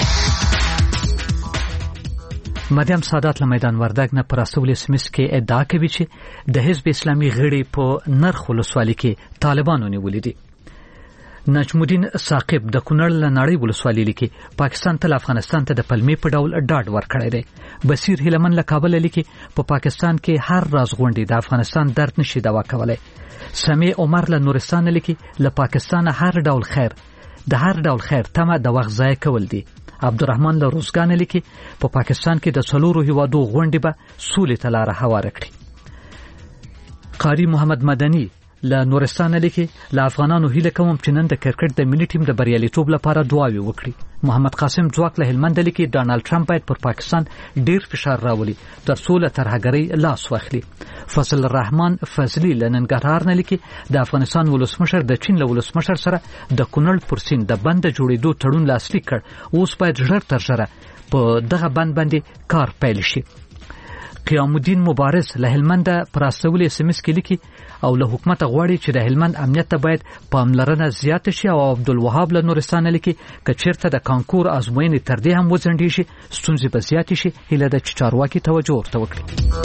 مریم سادات له میدان وردګ نه پر استول اس ام اس کې ادعا کوي چې د حزب اسلامي غړي په نرخ ولسوالۍ کې طالبانو نیولې دي. نجم الدین ثاقب د کونړ له نړۍ ولسوالۍ لیکي پاکستان تل افغانستان ته د پلمې په ډول ډاډ ورکړی دی. بصیر هلمن له کابل لیکي په پاکستان کې هر راز غونډې د افغانستان درد نشي دوا کولای. سمیع عمر له نورستان لیکي له پاکستان هر ډول خیر د هر ډول خیر تمه د وخت ضایع کول دي. عبدالرحمن له روزګان لیکي په پاکستان کې د څلورو هیوادو غونډې به سولې ته لاره هواره کړي. قاری محمد مدني له نورستان لیکي له افغانانو هیله کوم چې نن د کرکټ د ملي ټیم د بریالیتوب لپاره دعاوې وکړي. محمد قاسم ځواک له هلمند لیکي ډانالډ ټرمپ باید پر پاکستان ډیر فشار راولي ترڅو له ترهګرۍ لاس واخلي. فضل الرحمن فضلی له ننګرهار نه لیکي د افغانستان ولسمشر د چین له ولسمشر سره د کونړ پر سیند د بند جوړېدو تړون لاسلیک کړ. اوس باید ژر تر ژره په دغه بند باندې کار پیل شي. قیام الدین مبارز له هلمند پر استول اس ام اس کې لیکي او له حکومت غواړي چې د هلمند امنیت ته باید پاملرنه زیات شي. او عبدالوهاب له نورستان لیکي که چیرته د کانکور ازموینې تر دې هم وځنډي شي ستونزې به زیات شي. هیله ده چې چارواکي توجه ورته وکړي.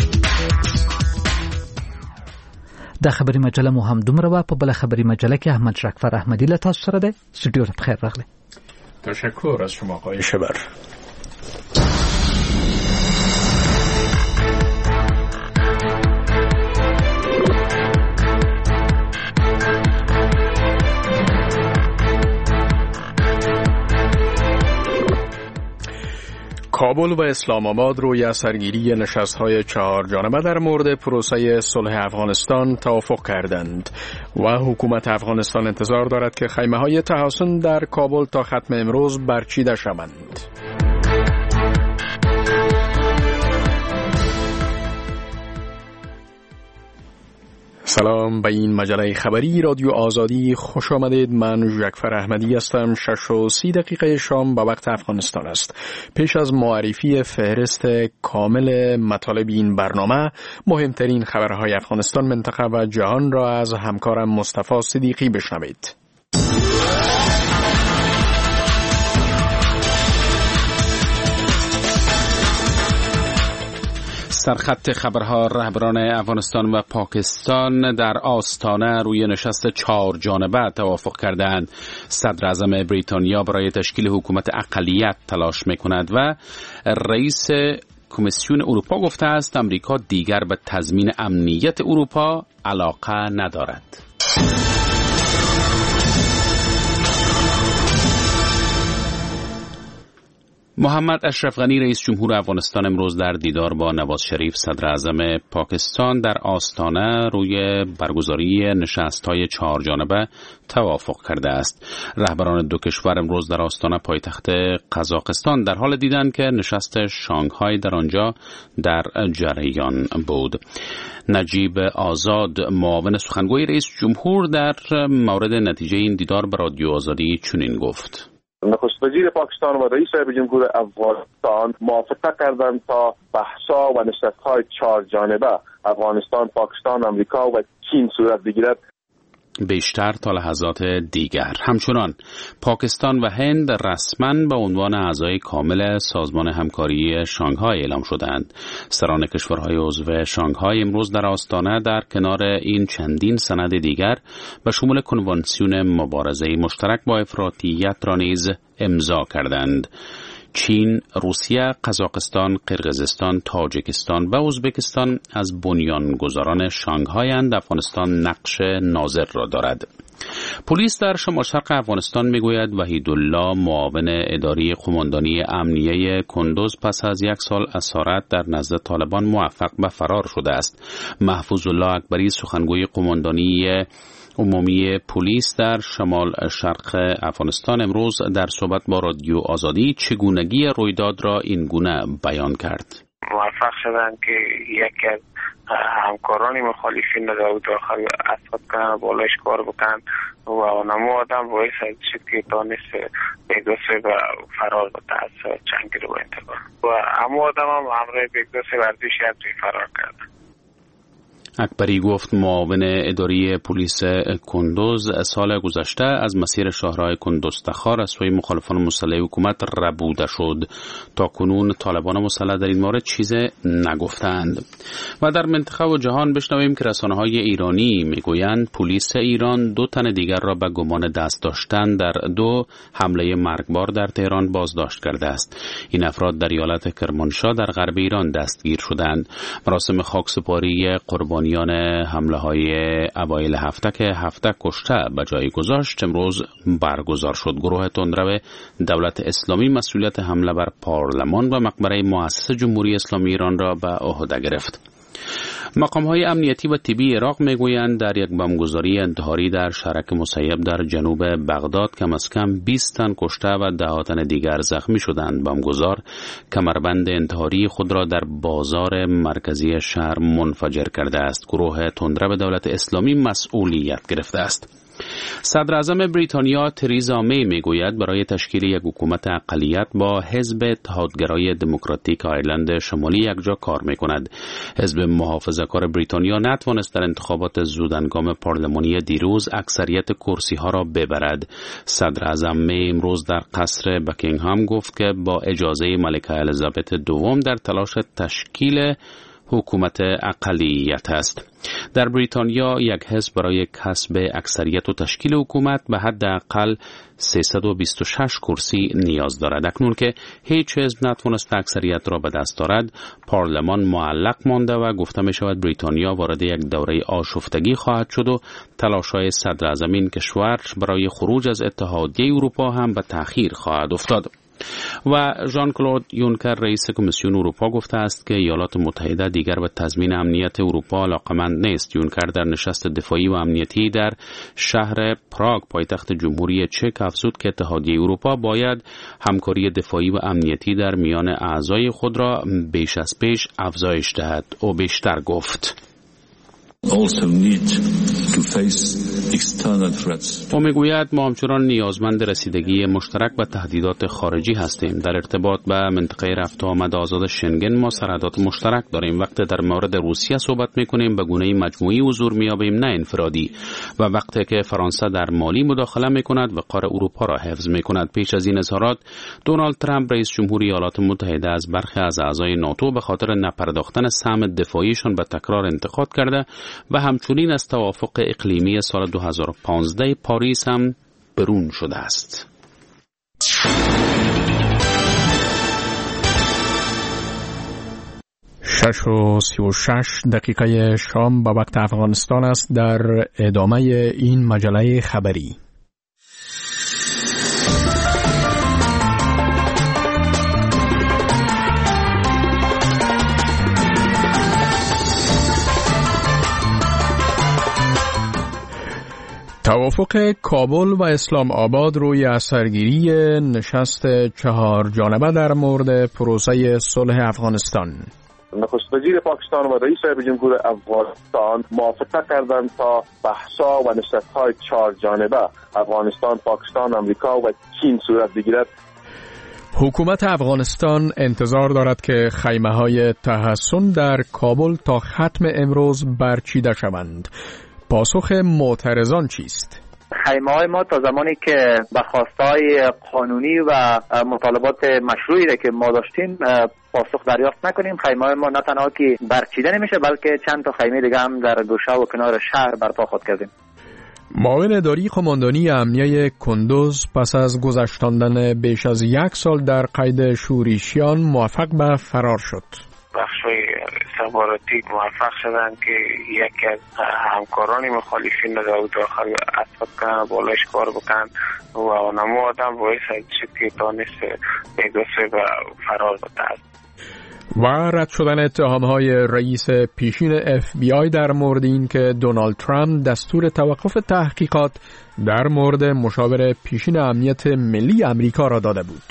د خبري مجله مو هم دومره وه. په بله خبري مجله کې احمد شکفر احمدی له تاسو سره دی. سټوډیو ته بخیر راغلی. تشکر از شما آقای شبر. کابل و اسلام آباد روی سرگیری نشست‌های چهار جانبه در مورد پروسه صلح افغانستان توافق کردند و حکومت افغانستان انتظار دارد که خیمه‌های تحصن در کابل تا ختم امروز برچیده شوند. سلام، به این مجله خبری رادیو آزادی خوش آمدید. من ژکفر احمدی هستم. شش و سی دقیقه شام به وقت افغانستان است. پیش از معرفی فهرست کامل مطالب این برنامه، مهمترین خبرهای افغانستان، منطقه و جهان را از همکارم مصطفی صدیقی بشنوید. سرخط خبرها: رهبران افغانستان و پاکستان در آستانه روی نشست چهار جانبه توافق کردند. صدر اعظم بریتانیا برای تشکیل حکومت اقلیت تلاش می‌کند و رئیس کمیسیون اروپا گفته است امریکا دیگر به تضمین امنیت اروپا علاقه ندارد. محمد اشرف غنی رئیس جمهور افغانستان امروز در دیدار با نواز شریف صدر اعظم پاکستان در آستانه روی برگزاری نشست‌های چهار جانبه توافق کرده است. رهبران دو کشور امروز در آستانه پایتخت قزاقستان در حال دیدن که نشست شانگهای در آنجا در جریان بود. نجیب آزاد معاون سخنگوی رئیس جمهور در مورد نتیجه این دیدار به رادیو آزادی چنین گفت: نخست وزیر پاکستان و رئیس جمهور افغانستان موافقت کردند تا بحث‌ها و نشست‌های چهار جانبه افغانستان، پاکستان، آمریکا و چین صورت بگیرد بیشتر تا لحظات دیگر. همچنان پاکستان و هند رسما به عنوان اعضای کامل سازمان همکاری شانگهای اعلام شدند. سران کشورهای عضو شانگهای امروز در آستانه در کنار این چندین سند دیگر به شمول کنوانسیون مبارزه مشترک با افراطیت را نیز امضا کردند. چین، روسیه، قزاقستان، قرقیزستان، تاجیکستان و ازبکستان از بنیانگذاران شانگهای اند. افغانستان نقش ناظر را دارد. پلیس در شمال شرق افغانستان میگوید وحیدالله معاون اداری قماندانی امنیه کندوز پس از یک سال اسارت در نزد طالبان موفق به فرار شده است. محفوظ الله اکبری سخنگوی قماندانی عمومی پلیس در شمال شرق افغانستان امروز در صحبت با رادیو آزادی چگونگی رویداد را این گونه بیان کرد: موفق شدند که یکی از همکاران مخالفین را داخل اسد کنند، بالایش کار بکنند و نمو آدم باعث شد که دانست بیگدوسه و فرار بده از چند گروه انتقال و همو آدم هم همراه بیگدوسه ورزشی از فرار کرد. اکبری گفت معاون اداری پلیس کندوز سال گذشته از مسیر شاهراه کندوز تخار از سوی مخالفان مسلح حکومت ربوده شد. تا کنون طالبان مسلح در این مورد چیز نگفتند. و در منطقه و جهان بشنویم که رسانه‌های ایرانی میگویند پلیس ایران دو تن دیگر را به گمان دست داشتن در دو حمله مرگبار در تهران بازداشت کرده است. این افراد در ایالت کرمانشاه در غرب ایران دستگیر شدند. مراسم خاکسپاری قربانی میان حمله های اوایل هفته که هفته کشته به جای گذاشت امروز برگزار شد. گروه تندرو دولت اسلامی مسئولیت حمله بر پارلمان و مقبره مؤسس جمهوری اسلامی ایران را به عهده گرفت. مقام‌های امنیتی و طبی عراق میگویند در یک بمبگذاری انتحاری در شرک مسیب در جنوب بغداد کم از کم بیست تن کشته و ده تن دیگر زخمی شدند. بمبگذار کمربند انتحاری خود را در بازار مرکزی شهر منفجر کرده است. گروه تندرو دولت اسلامی مسئولیت گرفته است. صدر اعظم بریتانیا تریزا می میگوید برای تشکیل یک حکومت اقلیت با حزب اتحادگرای دموکراتیک آیرلند شمالی یکجا کار میکند. حزب محافظه‌کار بریتانیا نتوانست در انتخابات زودهنگام پارلمانی دیروز اکثریت کرسی ها را ببرد. صدر اعظم می امروز در قصر بکینگهام گفت که با اجازه ملکه الیزابت دوم در تلاش تشکیل حکومت اقلیت است. در بریتانیا یک حزب برای کسب اکثریت و تشکیل حکومت به حداقل سیصد و بیست و شش کرسی نیاز دارد. اکنون که هیچ حزب نتوانست اکثریت را به دست دارد، پارلمان معلق مانده و گفته می شود بریتانیا وارد یک دوره آشفتگی خواهد شد و تلاش‌های صدر اعظم این کشور برای خروج از اتحادیه اروپا هم به تأخیر خواهد افتاد. و ژان کلود یونکر رئیس کمیسیون اروپا گفته است که ایالات متحده دیگر به تضمین امنیت اروپا علاقمند نیست. یونکر در نشست دفاعی و امنیتی در شهر پراگ پایتخت جمهوری چک افزود که اتحادیه اروپا باید همکاری دفاعی و امنیتی در میان اعضای خود را بیش از پیش افزایش دهد. او بیشتر گفت او میگوید ما همچنان نیازمند رسیدگی مشترک به تهدیدات خارجی هستیم. در ارتباط به منطقه رفت و آمد آزاد شنگن ما سرحدات مشترک داریم. وقتی در مورد روسیه صحبت میکنیم به گونه مجموعی حضور میابیم نه انفرادی. و وقتی که فرانسه در مالی مداخله میکند وقار اروپا را حفظ میکند. پیش از این اظهارات دونالد ترامپ رئیس جمهوری ایالات متحده از برخی از اعضای ناتو به خاطر نپرداختن سهم دفاعیشان به تکرار انتقاد کرده و همچنین از توافق اقلیمی سال دو هزار و پانزده پاریس هم برون شده است. شش و سی و شش دقیقه شام به وقت افغانستان است. در ادامه این مجله خبری توافق کابل و اسلام آباد روی اثرگیری نشست چهار جانبه در مورد پروسه صلح افغانستان. نخست وزیر پاکستان و رئیس جمهور افغانستان موافقت کردند تا بحث‌ها و نشست‌های چهار جانبه افغانستان، پاکستان، آمریکا و چین صورت بگیرد. حکومت افغانستان انتظار دارد که خیمه‌های تحصن در کابل تا ختم امروز برچیده شوند. پاسخ معترضان چیست؟ خیمه‌های ما تا زمانی که به خواستهای قانونی و مطالبات مشروعی را که ما داشتیم پاسخ دریافت نکنیم، خیمه‌های ما نه تنها که برچیده نمیشه بلکه چند تا خیمه دیگه هم در گوشه و کنار شهر برپا خود کردیم. معاون اداری قماندانی امنیه کندوز پس از گذشتاندن بیش از یک سال در قید شورشیان موفق به فرار شد. بخشای استخباراتی موفق شدند که یکی از همکاران مخالفین را داخل اسد کنن بالایش کار بکنن و نمو آدم باعث شد که دانست بیگسه و فرار بده. و رد شدن اتهام‌های رئیس پیشین اف بی آی در مورد این که دونالد ترامپ دستور توقف تحقیقات در مورد مشاور پیشین امنیت ملی آمریکا را داده بود.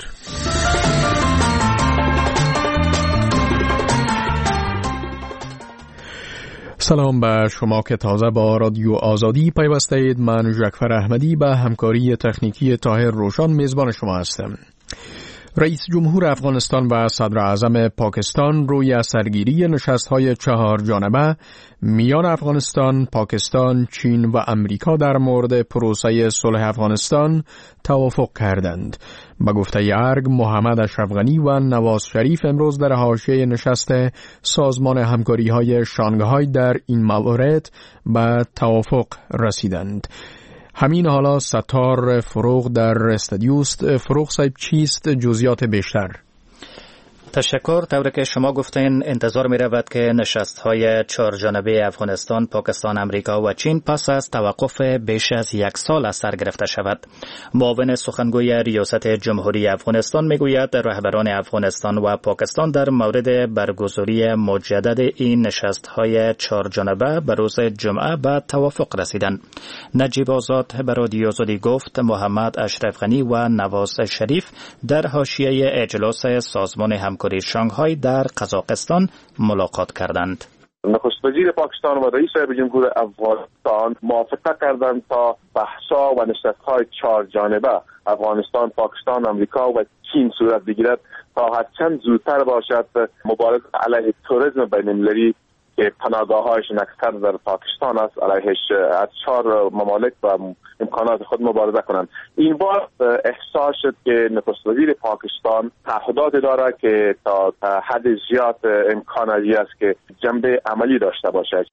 سلام به شما که تازه با رادیو آزادی پیوسته اید. من ژکفر احمدی به همکاری تکنیکی طاهر روشان میزبان شما هستم. رئیس جمهور افغانستان و صدر اعظم پاکستان روی سرگیری نشست‌های چهار جانبه میان افغانستان، پاکستان، چین و امریکا در مورد پروسه صلح افغانستان توافق کردند. به گفته ارگ محمد اشرف غنی و نواز شریف امروز در حاشیه نشست سازمان همکاری‌های شانگهای در این مورد به توافق رسیدند. همین حالا ستار فروغ در استودیوست. فروغ صاحب چیست جزئیات بیشتر؟ تشکر. طوری که شما گفتین انتظار می رود که نشست های چهار جانبه افغانستان، پاکستان، امریکا و چین پس از توقف بیش از یک سال از سر گرفته شود. معاون سخنگوی ریاست جمهوری افغانستان می گوید رهبران افغانستان و پاکستان در مورد برگزاری مجدد این نشست های چهار جانبه به روز جمعه به توافق رسیدند. نجیب آزاد به رادیو آزادی گفت محمد اشرف غنی و نواز شریف در حاشیه اجلاس سازمان همکاری شانگهای در قزاقستان ملاقات کردند. نخست وزیر پاکستان و رئیس جمهور افغانستان موافقت کردند تا بحث‌ها و نشست‌های چهار جانبه افغانستان، پاکستان، امریکا و چین صورت بگیرد تا هرچند زودتر باشد مبارزه علیه تروریسم بین‌المللی که پناهگاه‌هایشان اکثر در پاکستان است علیهش از چهار ممالک و امکانات خود مبارزه کنند. این بار احساس شد که نخست وزیر پاکستان تعهدات دارد که تا حد زیاد امکان است که جنبه عملی داشته باشد.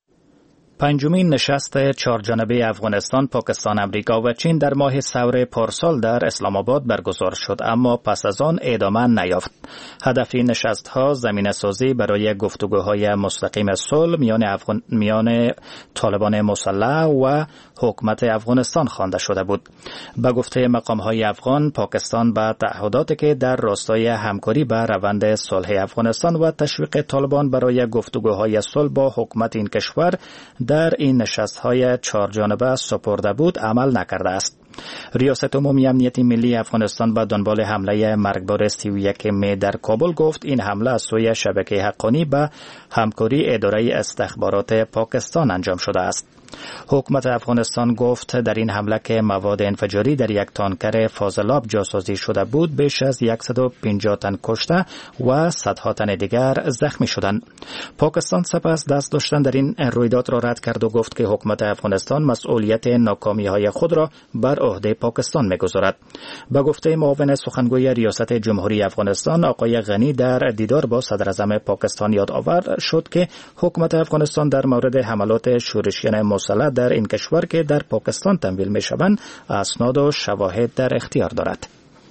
پنجمین نشست چهارجانبه افغانستان، پاکستان، امریکا و چین در ماه سور پارسال در اسلام آباد برگزار شد، اما پس از آن ادامه نیافت. هدف این نشست‌ها زمینه‌سازی برای گفتگوهای مستقیم صلح میان افغان... میان طالبان مسلح و حکومت افغانستان خوانده شده بود. به گفته مقام‌های افغان، پاکستان با تعهداتی که در راستای همکاری به روند صلح افغانستان و تشویق طالبان برای گفتگوهای صلح با حکومت این کشور در این نشست‌های چهارجانبه سپرده بود عمل نکرده است. ریاست عمومی امنیت ملی افغانستان به دنبال حمله مرگبار سی و یک می در کابل گفت این حمله از سوی شبکه حقانی به همکاری اداره استخبارات پاکستان انجام شده است. حکومت افغانستان گفت در این حمله که مواد انفجاری در یک تانکر فاضلاب جاسازی شده بود بیش از صد و پنجاه تن کشته و صدها تن دیگر زخمی شدند. پاکستان سپس دست داشتن در این رویداد را رد کرد و گفت که حکومت افغانستان مسئولیت ناکامی‌های خود را بر عهده پاکستان می‌گذارد. به گفته معاون سخنگوی ریاست جمهوری افغانستان آقای غنی در دیدار با صدر اعظم پاکستان یادآور شد که حکومت افغانستان در مورد حملات شورشیان مسلح در این کشور که در پاکستان تمویل می‌شوند اسناد و شواهد در اختیار دارد.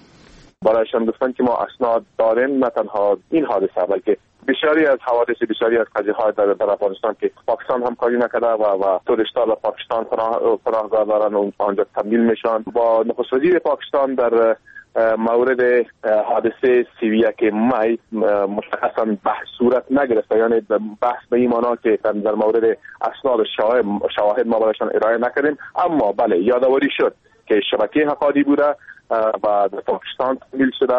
برایشان گفتن که ما اسناد داریم، نه تنها این حادثه بلکه بسیاری از حوادث بسیاری از قضیه‌های در, در افغانستان که پاکستان همکاری نکرده و و تروریست‌ها در پاکستان پناهگاه دارن و آنجا تبدیل میشن. با نخست وزیر پاکستان در مورد حادثه سی و یک می مشخصا بحث صورت نگرفته، یعنی بحث به این معنا که در مورد اسناد و شواهد ما برایشان ارائه نکردیم، اما بله یادآوری شد که شبکه حقانی بوده و در پاکستان تمویل شده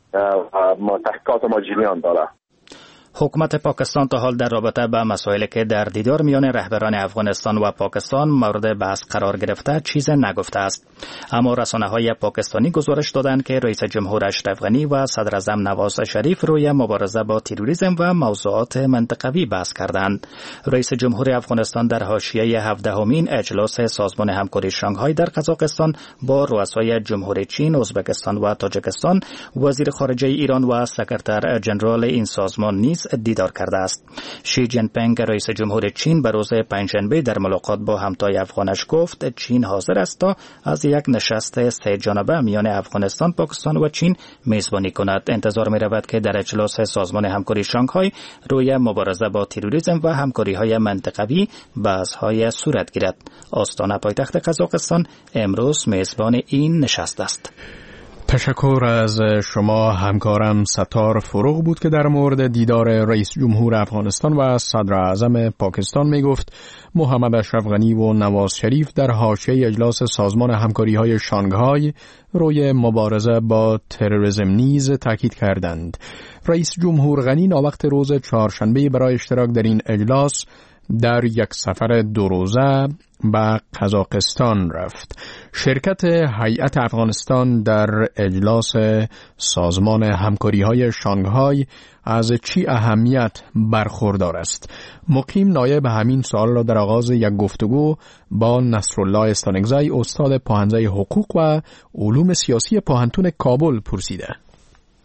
و تحقیقات ما جریان داره. حکومت پاکستان تا حال در رابطه با مسائلی که در دیدار میان رهبران افغانستان و پاکستان مورد بحث قرار گرفته چیز نگفته است، اما رسانه‌های پاکستانی گزارش دادند که رئیس جمهور اشرف غنی و صدر اعظم نواز شریف روی مبارزه با تروریسم و موضوعات منطقوی بحث کردند. رئیس جمهور افغانستان در حاشیه هفدهمین اجلاس سازمان همکاری شانگهای در قزاقستان با رؤسای جمهور چین، ازبکستان و تاجیکستان، وزیر خارجه ایران و سکرتر ژنرال این سازمان نیز دیدار کرده است. شی جین پینگ رئیس جمهور چین به روز پنجشنبه در ملاقات با همتای افغانش گفت چین حاضر است تا از یک نشست سه جانبه میان افغانستان، پاکستان و چین میزبانی کند. انتظار می رود که در اجلاس سازمان همکاری شانگهای روی مبارزه با تروریسم و همکاری‌های منطقوی بحث‌های صورت گیرد. آستانه پایتخت قزاقستان امروز میزبان این نشست است. تشکر از شما همکارم ستار فروغ بود که در مورد دیدار رئیس جمهور افغانستان و صدر اعظم پاکستان می گفت. محمد اشرف غنی و نواز شریف در حاشیه اجلاس سازمان همکاری‌های شانگهای روی مبارزه با تروریسم نیز تاکید کردند. رئیس جمهور غنی ناوقت روز چهارشنبه برای اشتراک در این اجلاس در یک سفر دو روزه به قزاقستان رفت. شرکت هیئت افغانستان در اجلاس سازمان همکاری‌های شانگهای از چی اهمیت برخوردار است؟ مقیم نایب همین سوال را در آغاز یک گفتگو با نصرالله استانگزی استاد پاهنزه حقوق و علوم سیاسی پاهنتون کابل پرسیده.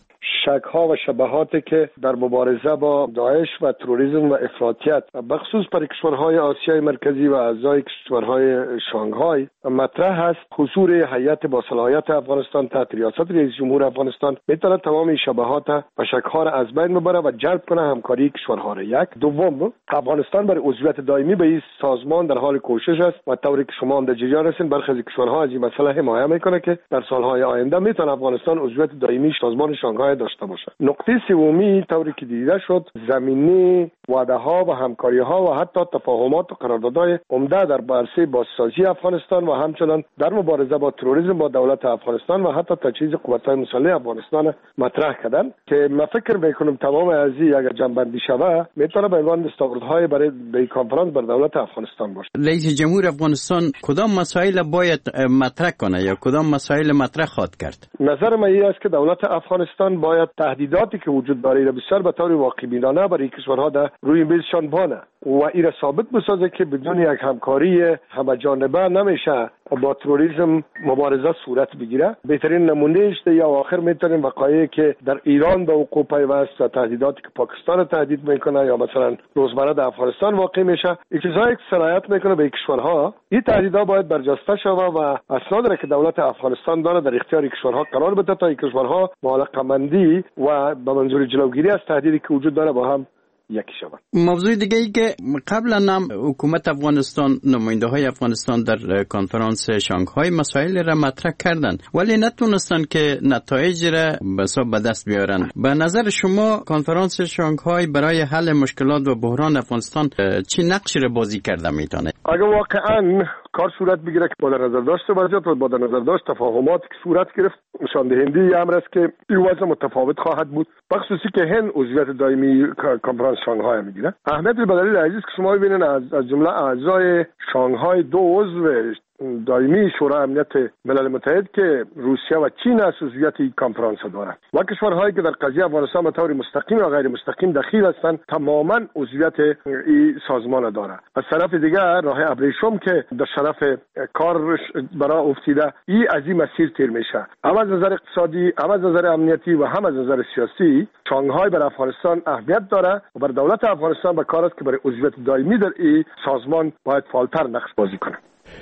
شک‌ها و شبهاتی که در مبارزه با داعش و تروریسم و افراطیت بخصوص پر کشورهای آسیای مرکزی و اعضای کشورهای شانگهای مطرح است، حضور هیئت با صلاحیت افغانستان تحت ریاست رئیس جمهور افغانستان میتونه تمام شبهات و شک‌ها را از بین ببره و جلب کنه همکاری کشورها را. یک دوم، افغانستان برای عضویت دائمی به این سازمان در حال کوشش است و طوری که شما هم در جریان هستین برخی از کشورها از این مسئله حمایت میکنه که در سالهای آینده میتونه افغانستان عضویت دائمی سازمان شانگهای داشته باشه. نقطه سومی طوری که دیده شد زمینی وعده ها و همکاری ها و حتی تفاهمات و قراردادهای عمده در عرصه بازسازی افغانستان و همچنان در مبارزه با تروریسم با دولت افغانستان و حتی تجهیز قوت‌های مسلح افغانستان مطرح کردن که من فکر میکنم تمام از این اگر جنبندی شود میتونه به عنوان دستاوردهای برای به کنفرانس بر دولت افغانستان باشه. رئیس جمهور افغانستان کدام مسائل باید مطرح کنه یا کدام مسائل مطرح خواهد کرد؟ نظر من این است که دولت افغانستان باید تهدیداتی که وجود داره بسیار به طور واقع بینانه برای کشورها در روی میزشان بانه و این را ثابت بسازه که بدون یک همکاری همه جانبه نمیشه با تروریسم مبارزه صورت بگیره. بهترین نمونه است یا آخر میتونیم وقایعی که در ایران به وقوع پیوست و تهدیداتی که پاکستان تهدید میکنه یا مثلا روزمره در افغانستان واقع میشه، این چیزایی که سرایت میکنه به کشورها. این تهدیدها باید برجسته شود و اسنادی که دولت افغانستان داره در اختیار کشورها قرار بده تا این کشورها با علاقه‌مندی و به منظور جلوگیری از تهدیدی که وجود داره با هم یکی شود. موضوع دیگه ای که قبلا هم حکومت افغانستان، نماینده های افغانستان در کنفرانس شانگهای مسائل را مطرح کردن ولی نتونستن که نتایج را به حساب به دست بیارن. به نظر شما کنفرانس شانگهای برای حل مشکلات و بحران افغانستان چی نقشی را بازی کرده میتونه؟ اگر واقعا کار صورت بگیره که با در نظر داشته وضعیت و با در نظر داشت تفاهمات که صورت گرفت، نشان دهنده این امر است که این وضع متفاوت خواهد بود، بخصوصی که هند عضویت دائمی کنفرانس شانگهای میگیره. اهمیت به دلیل عزیز که شما ببینید از از جمله اعضای شانگهای دو عضو دائمی شورای امنیت ملل متحد که روسیه و چین از عضویت این کنفرانس دارند و کشورهایی که در قضیه افغانستان به طور مستقیم و غیر مستقیم دخیل هستند تماما عضویت این سازمان دارند. از طرف دیگر راه ابریشم که در شرف کار برای افتیده این از این مسیر تیر میشه، هم از نظر اقتصادی، هم از نظر امنیتی و هم از نظر سیاسی. شانگهای بر افغانستان اهمیت داره و بر دولت افغانستان به کار است که برای عضویت دائمی در این سازمان باید فعالتر نقش بازی کنه.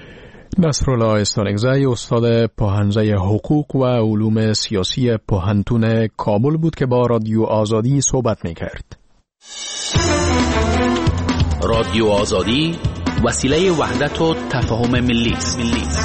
نصرالله استانگزی استاد پوهنځی حقوق و علوم سیاسی پوهنتون کابل بود که با رادیو آزادی صحبت می‌کرد. رادیو آزادی وسیله وحدت و تفاهم ملی است.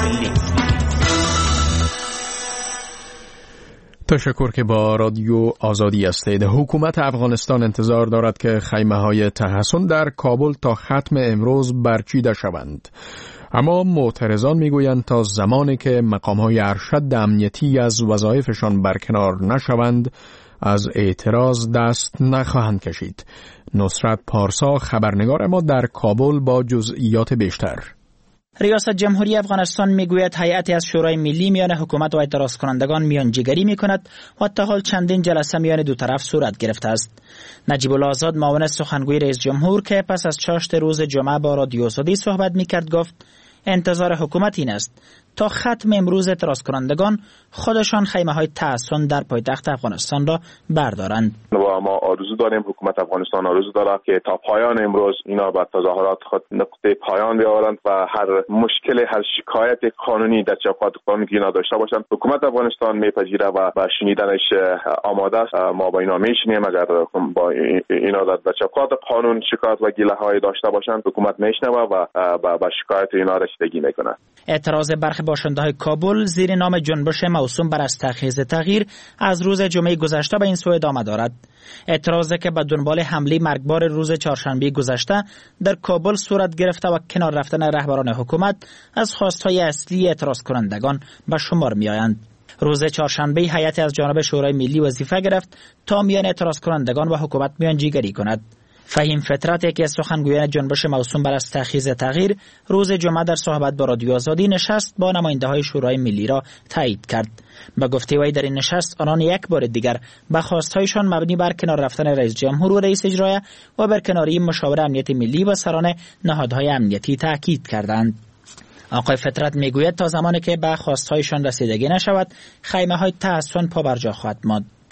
تشکر که با رادیو آزادی هستید. حکومت افغانستان انتظار دارد که خیمه‌های تحصن در کابل تا ختم امروز برچیده شوند. اما معترضان میگویند تا زمانی که مقام‌های ارشد امنیتی از وظایفشان برکنار نشوند از اعتراض دست نخواهند کشید. نصرت پارسا خبرنگار ما در کابل با جزئیات بیشتر. ریاست جمهوری افغانستان میگوید هیئتی از شورای ملی میان حکومت و اعتراض کنندگان میانجیگری میکند و تا حال چندین جلسه میان دو طرف صورت گرفته است. نجیب الله آزاد معاون سخنگوی رئیس جمهور که پس از چاشت روز جمعه با رادیو آزادی صحبت میکرد گفت انتظار حکومت این است تا ختم امروز اعتراض کنندگان خودشان خیمه های تحصن در پایتخت افغانستان را بردارند. و ما آرزو داریم، حکومت افغانستان آرزو دارد که تا پایان امروز اینا با تظاهرات خود نقطه پایان بیاورند و هر مشکل، هر شکایت قانونی در چوکات قانونی که اینا داشته باشند حکومت افغانستان میپذیره و با شنیدنش آماده است. ما با اینا میشنیم، اگر با اینا در چوکات قانون شکایت و گله های داشته باشند حکومت میشنوه و با شکایت اینا رسیدگی میکنه. اعتراض برخی باشنده‌های کابل زیر نام جنبش موسوم بر استخیز تغییر از روز جمعه گذشته به این سو ادامه دارد. اعتراضی که به دنبال حمله مرگبار روز چهارشنبه گذشته در کابل صورت گرفته و کنار رفتن رهبران حکومت از خواستهای اصلی اعتراض کنندگان به شمار می‌آیند. روز چهارشنبه هیئتی از جانب شورای ملی وظیفه گرفت تا میان اعتراض کنندگان و حکومت میانجیگری کند. فهیم فطرت یکی از سخنگویان جنبش موسوم بر استخیز تغییر روز جمعه در صحبت با رادیو آزادی نشست با نماینده‌های شورای ملی را تایید کرد. به گفته وی در این نشست آنان یک بار دیگر به خواستهایشان مبنی بر کنار رفتن رئیس جمهور و رئیس اجرایی و برکناری مشاور امنیت ملی و سران نهادهای امنیتی تاکید کردند. آقای فطرت میگوید تا زمانی که به خواستهایشان رسیدگی نشود خیمه های تحصن پابرجا خواهد ماند.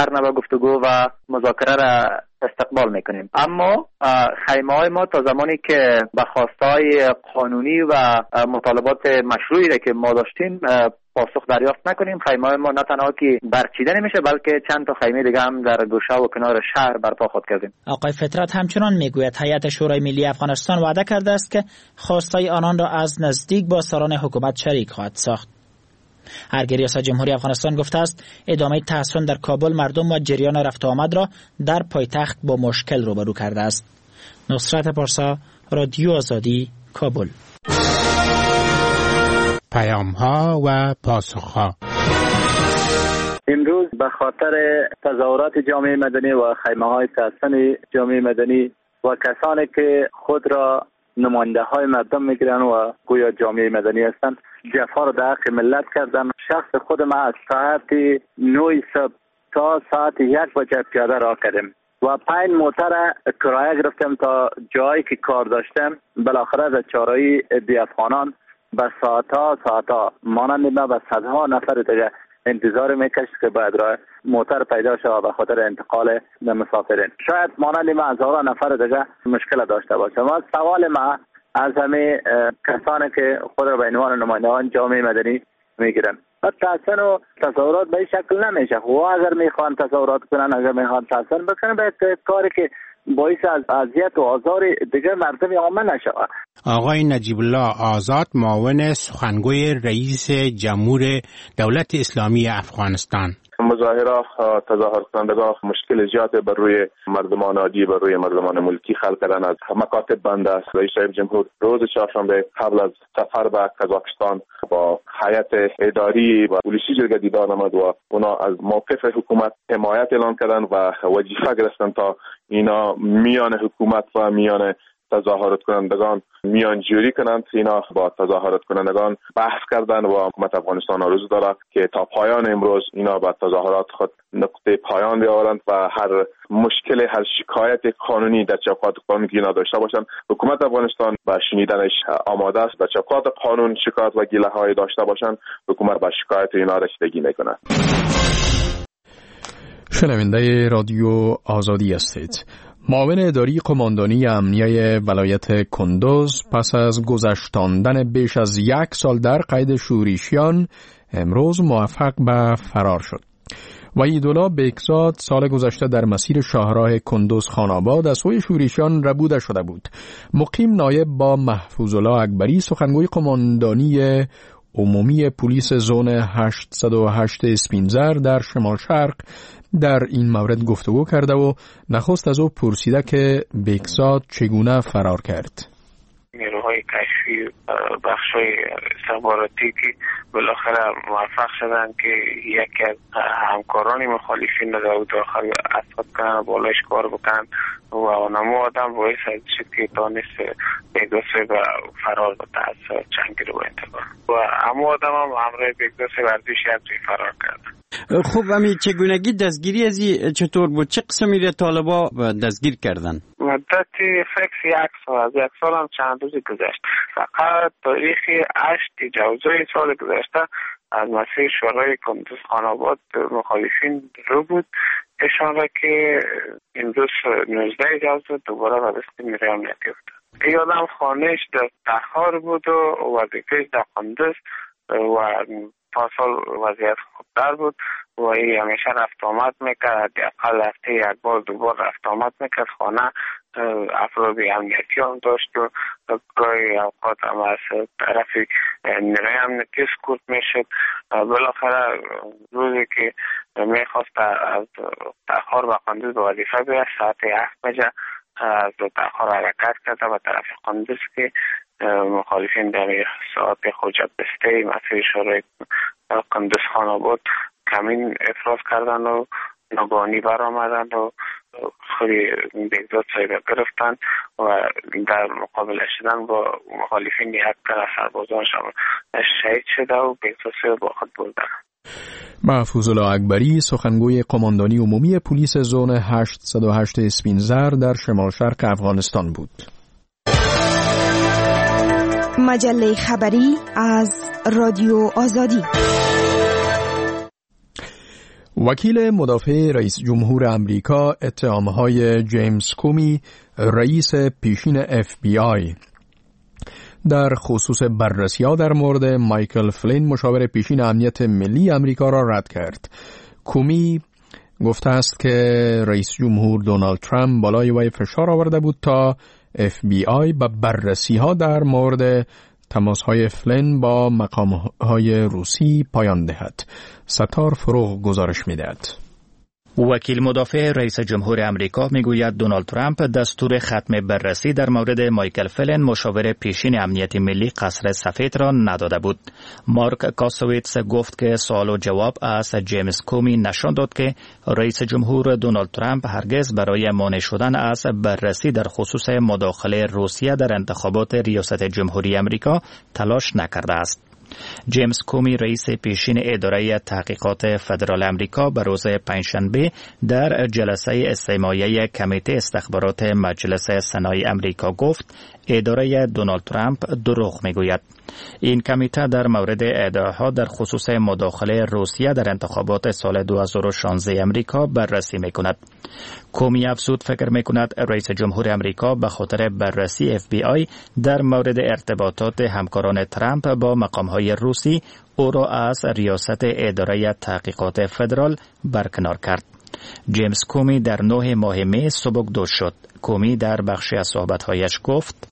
هر نوع گفتگو و مذاکره را استقبال میکنیم. اما خیمه های ما تا زمانی که به خواستهای قانونی و مطالبات مشروعی را که ما داشتیم پاسخ دریافت نکنیم، خیمه های ما نه تنها که برچیده نمیشه بلکه چند تا خیمه دیگه هم در گوشه و کنار شهر برپا خود کردیم. آقای فطرت همچنان میگوید هیئت شورای ملی افغانستان وعده کرده است که خواستهای آنان را از نزدیک با سران حکومت شریک خواهد ساخت. هرگاه ریاست جمهوری افغانستان گفته است ادامه تحصن در کابل مردم و جریان رفت و آمد را در پایتخت با مشکل روبرو کرده است. نصرت پارسا، رادیو آزادی، کابل. پیام‌ها و پاسخ‌ها. امروز به خاطر تظاهرات جامعه مدنی و خیمه‌های تحصن جامعه مدنی و کسانی که خود را نماینده های مردم میگیرن و گویا جامعه مدنی هستند جفا را در حق ملت کردن. شخص خود ما از ساعت نه صبح تا ساعت یک بجه پیاده راه کردیم و پنج موتر کرایه گرفتیم تا جایی که کار داشتیم. بالاخره در چهارراهی دی افغانان به ساعتها ساعتها مانند ما به صدها نفر دیگه انتظار میکشید که باید راه موتر پیدا شود به خاطر انتقال مسافرین. شاید مانند ما هزاران نفر دیگه مشکل داشته باشه. ما سوال ما از همه کسانی که خود را به عنوان نمایندگان جامعه مدنی میگیرن و تحصن و تظاهرات به این شکل نمیشه. و اگر میخوان تظاهرات کنن، اگر میخوان تحصن بکنن، باید کاری که باعث از اذیت و آزار دیگر مردم عامه نشود. آقای نجیب الله آزاد، معاون سخنگوی رئیس جمهور دولت اسلامی افغانستان: مظاهره تظاهر کنندگان مشکل زیاد بر روی مردمان عادی، بر روی مردمان ملکی خلق کردن. از مکاتب بند است. رئیس جمهور روز چهارشنبه قبل از سفر به قزاقستان با هیئت اداری و پلیسی جلگه دیدار نمود و اونا از موقف حکومت حمایت اعلان کردن و وظیفه گرفتن تا اینا میان حکومت و میان تظاهرات کنندگان میان جوری کنند. اینا با تظاهرات کنندگان بحث کردن و حکومت افغانستان آرزو دارد که تا پایان امروز اینا با تظاهرات خود نقطه پایان بیاورند و هر مشکل، هر شکایت قانونی در چوکات قانونی که اینا داشته باشند، حکومت افغانستان با شنیدنش آماده است. در چوکات قانون شکایت و گله های داشته باشند، حکومت با شکایت اینا رسیدگی میکند. شنونده رادیو آزادی هستید. معاون اداری قماندانی امنیه ولایت کندوز پس از گذشتاندن بیش از یک سال در قید شورشیان امروز موفق به فرار شد. وحیدالله بیکزاد سال گذشته در مسیر شاهراه کندوز خاناباد از سوی شورشیان ربوده شده بود. مقیم نایب با محفوظالله اکبری سخنگوی قماندانی عمومی پلیس زون هشتصد و هشت اسپینزر در شمال شرق در این مورد گفتگو کرده و نخست از او پرسیده که بیکزاد چگونه فرار کرد. نیروهای کشفی بخشای استخباراتی که بالاخره موفق شدن که یکی از همکاران مخالفین را داخل اسقاط کنن، بالایش کار بکنن و اونمو آدم باعث شد که دانست بیگداسی و فرار بده از چنگی رو انتقال و همو آدم هم همراه بیگداسی ورزش یکی فرار کرد. خب همین چگونگی دستگیری از چطور بود؟ چه قسمی را طالبا دستگیر کردن؟ مدتی فکر یک سال از یک سال هم چند روزی گذشت. فقط تاریخ هشت جوزای سال گذشته از مسیر شورای کندوز خاناباد مخالفین رو بود اشان را که امروز نوزده جوزا دوباره به دست نیروی امنیتی افتاد. این آدم خانهش در تخار بود و وظیفه‌اش در کندوز و پاسال وضعیت خوبتر بود و این همیشه رفت آمد میکرد، اقل هفته یک بار دو بار رفت آمد میکرد. خانه افراد امنیتی هم داشت و گاهی اوقات هم از طرف نیروی امنیتی اسکورت میشد. بالاخره روزی که میخواست از تخار به کندوز به وظیفه بیاد ساعت هفت بجه از تخار حرکت کرده به طرف کندوز که مخالفین در ساعت خوجت بسته مسیر شورای کندوز خاناباد کمین افراز کردن و ناگهانی برآمدند و خیلی بیگداد سایده گرفتن و در مقابله شدن با مخالفین یک تن سربازان شهید شده و بیگداد با خود بردن. محفوظالله اکبری سخنگوی قماندانی عمومی پلیس زون هشتصد و هشت اسپینزر در شمال شرق افغانستان بود. مجله خبری از رادیو آزادی. وکیل مدافع رئیس جمهور امریکا اتهامهای جیمز کومی رئیس پیشین اف بی آی در خصوص بررسی‌ها در مورد مایکل فلین مشاور پیشین امنیت ملی امریکا را رد کرد. کومی گفته است که رئیس جمهور دونالد ترامپ بالای وی فشار آورده بود تا اف بی آی به بررسی‌ها در مورد تماس‌های فلین با مقام‌های روسی پایان دهد. ستار فروغ گزارش می‌دهد. وکیل مدافع رئیس جمهور امریکا میگوید دونالد ترامپ دستور ختم بررسی در مورد مایکل فلین مشاور پیشین امنیت ملی قصر سفید را نداده بود. مارک کاسویتس گفت که سوال و جواب از جیمز کومی نشان داد که رئیس جمهور دونالد ترامپ هرگز برای مانع شدن از بررسی در خصوص مداخله روسیه در انتخابات ریاست جمهوری امریکا تلاش نکرده است. جیمز کومی رئیس پیشین اداره تحقیقات فدرال امریکا به روز پنجشنبه در جلسه استماعی کمیته استخبارات مجلس سنای امریکا گفت اداره دونالد ترامپ دروغ میگوید. این کمیته در مورد ادعاها در خصوص مداخله روسیه در انتخابات سال دو هزار و شانزده امریکا بررسی میکند. کومی افزود فکر میکند رئیس جمهور امریکا به خاطر بررسی اف بی آی در مورد ارتباطات همکاران ترامپ با مقامهای روسی او را از ریاست اداره تحقیقات فدرال برکنار کرد. جیمز کومی در نه ماه می سبکدوش شد. کومی در بخشی از صحبت‌هایش گفت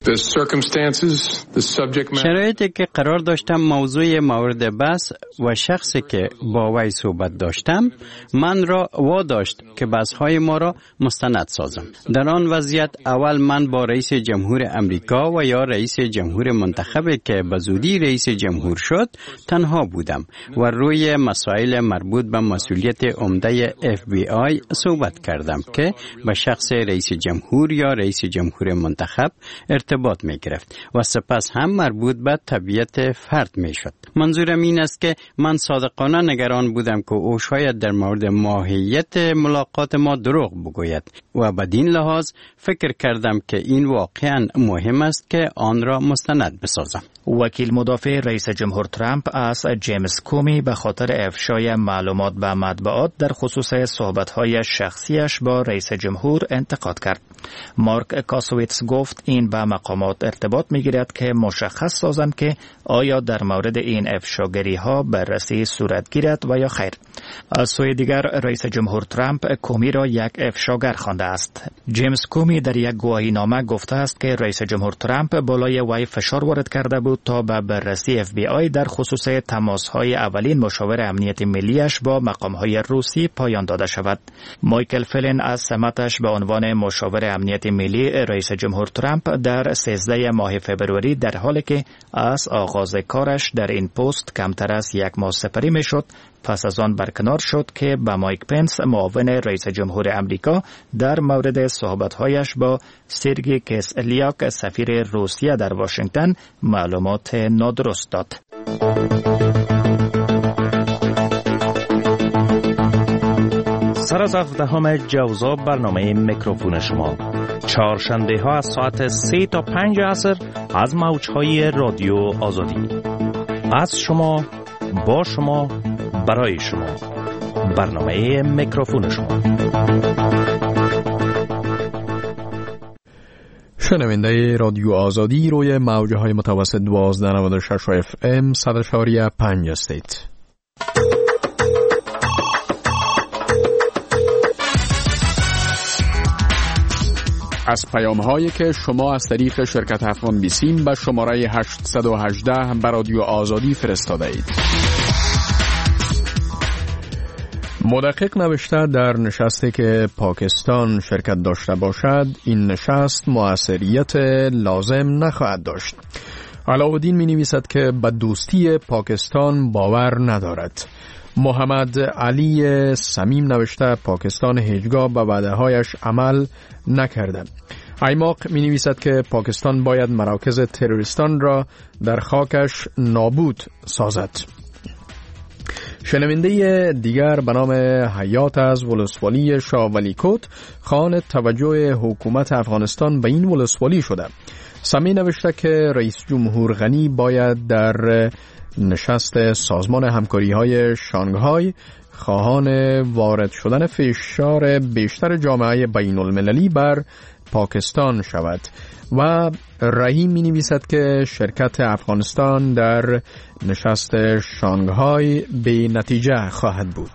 شرایطی که قرار داشتم موضوع مورد بحث و شخصی که با وی صحبت داشتم من را واداشت که بحث‌های ما را مستند سازم. در آن وضعیت اول من با رئیس جمهور امریکا و یا رئیس جمهور منتخبی که به زودی رئیس جمهور شد تنها بودم و روی مسائل مربوط به مسئولیت عمده اف بی آی صحبت کردم که به شخص رئیس جمهور یا رئیس جمهور منتخب ارتباط می گرفت و سپس هم مربوط به طبیعت فرد می شد. منظورم این است که من صادقانه نگران بودم که او شاید در مورد ماهیت ملاقات ما دروغ بگوید و بدین لحاظ فکر کردم که این واقعا مهم است که آن را مستند بسازم. وکیل مدافع رئیس جمهور ترامپ از جیمز کومی به خاطر افشای معلومات به مطبوعات در خصوص صحبت‌های شخصیش با رئیس جمهور انتقاد کرد. مارک کاسویتس گفت این به مقامات ارتباط می‌گیرد که مشخص سازند که آیا در مورد این افشاگری‌ها بررسی صورت گیرد و یا خیر. از سوی دیگر رئیس جمهور ترامپ کومی را یک افشاگر خوانده است. جیمز کومی در یک گواهینامه گفته است که رئیس جمهور ترامپ بالای وی فشار وارد کرده بود تا به بررسی اف بی آی در خصوص تماس‌های اولین مشاور امنیت ملیش با مقام‌های روسی پایان داده شود. مایکل فلین از سمتش به عنوان مشاور امنیت ملی رئیس جمهور ترامپ در سیزده ماه فبروری در حالی که از آغاز کارش در این پست کمتر از یک ماه سپری میشد پس از آن برکنار شد که به مایک پنس معاون رئیس جمهور امریکا در مورد صحبت‌هایش با سرگئی کسلیاک سفیر روسیه در واشنگتن معلومات نادرست داد. سر از هفدهم جوزا برنامه میکروفون شما چهارشنبه ها از ساعت سه تا پنج عصر از موجهای رادیو آزادی، از شما با شما برای شما، برنامه میکروفون شما. شنونده رادیو آزادی روی موجه های متوسط دوازده نود و شش اف ام صد اشاریه پنج هستید. از پیام هایی که شما از طریق شرکت افغان بیسیم به شماره هشتصد و هجده به رادیو آزادی فرستاده اید. مدقق نوشته در نشستی که پاکستان شرکت داشته باشد این نشست مؤثریت لازم نخواهد داشت. علاءالدین می نویسد که به دوستی پاکستان باور ندارد. محمد علی صمیم نوشته پاکستان هیچگاه به وعده هایش عمل نکرده. ایماق می نویسد که پاکستان باید مراکز تروریستان را در خاکش نابود سازد. شنونده دیگر به نام حیات از ولسوالی شاه ولی کوت خوان توجه حکومت افغانستان به این ولسوالی شده. سمی نوشته که رئیس جمهور غنی باید در نشست سازمان همکاری های شانگهای خواهان وارد شدن فشار بیشتر جامعه بین المللی بر پاکستان شود و رحیم می نویسد که شرکت افغانستان در نشست شانگهای به نتیجه خواهد بود.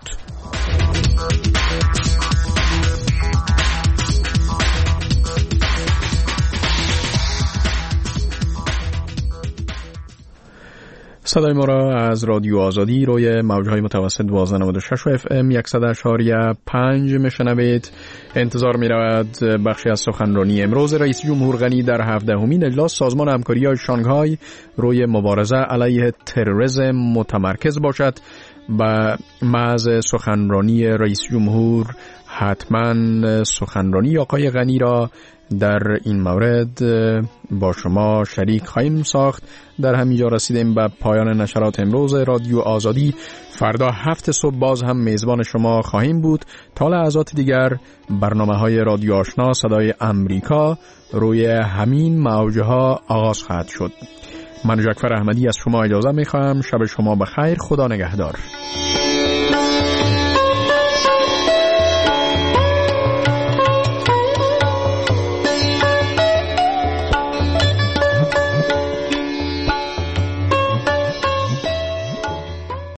صدای ما را از رادیو آزادی روی موجهای متوسط دوازده نود و شش و اف ام صد و اشاریه پنج میشنوید. انتظار می رود بخشی از سخنرانی امروز رئیس جمهور غنی در هفدهمین اجلاس سازمان همکاری شانگهای روی مبارزه علیه تروریسم متمرکز باشد و محض سخنرانی رئیس جمهور حتما سخنرانی آقای غنی را در این مورد با شما شریک خواهیم ساخت. در همینجا رسیدیم به پایان نشرات امروز رادیو آزادی. فردا هفت صبح باز هم میزبان شما خواهیم بود. تا لحظات دیگر برنامه های رادیو آشنا صدای امریکا روی همین موجها آغاز خواهد شد. من جعفر احمدی از شما اجازه میخواهم. شب شما بخیر. خدا نگهدار.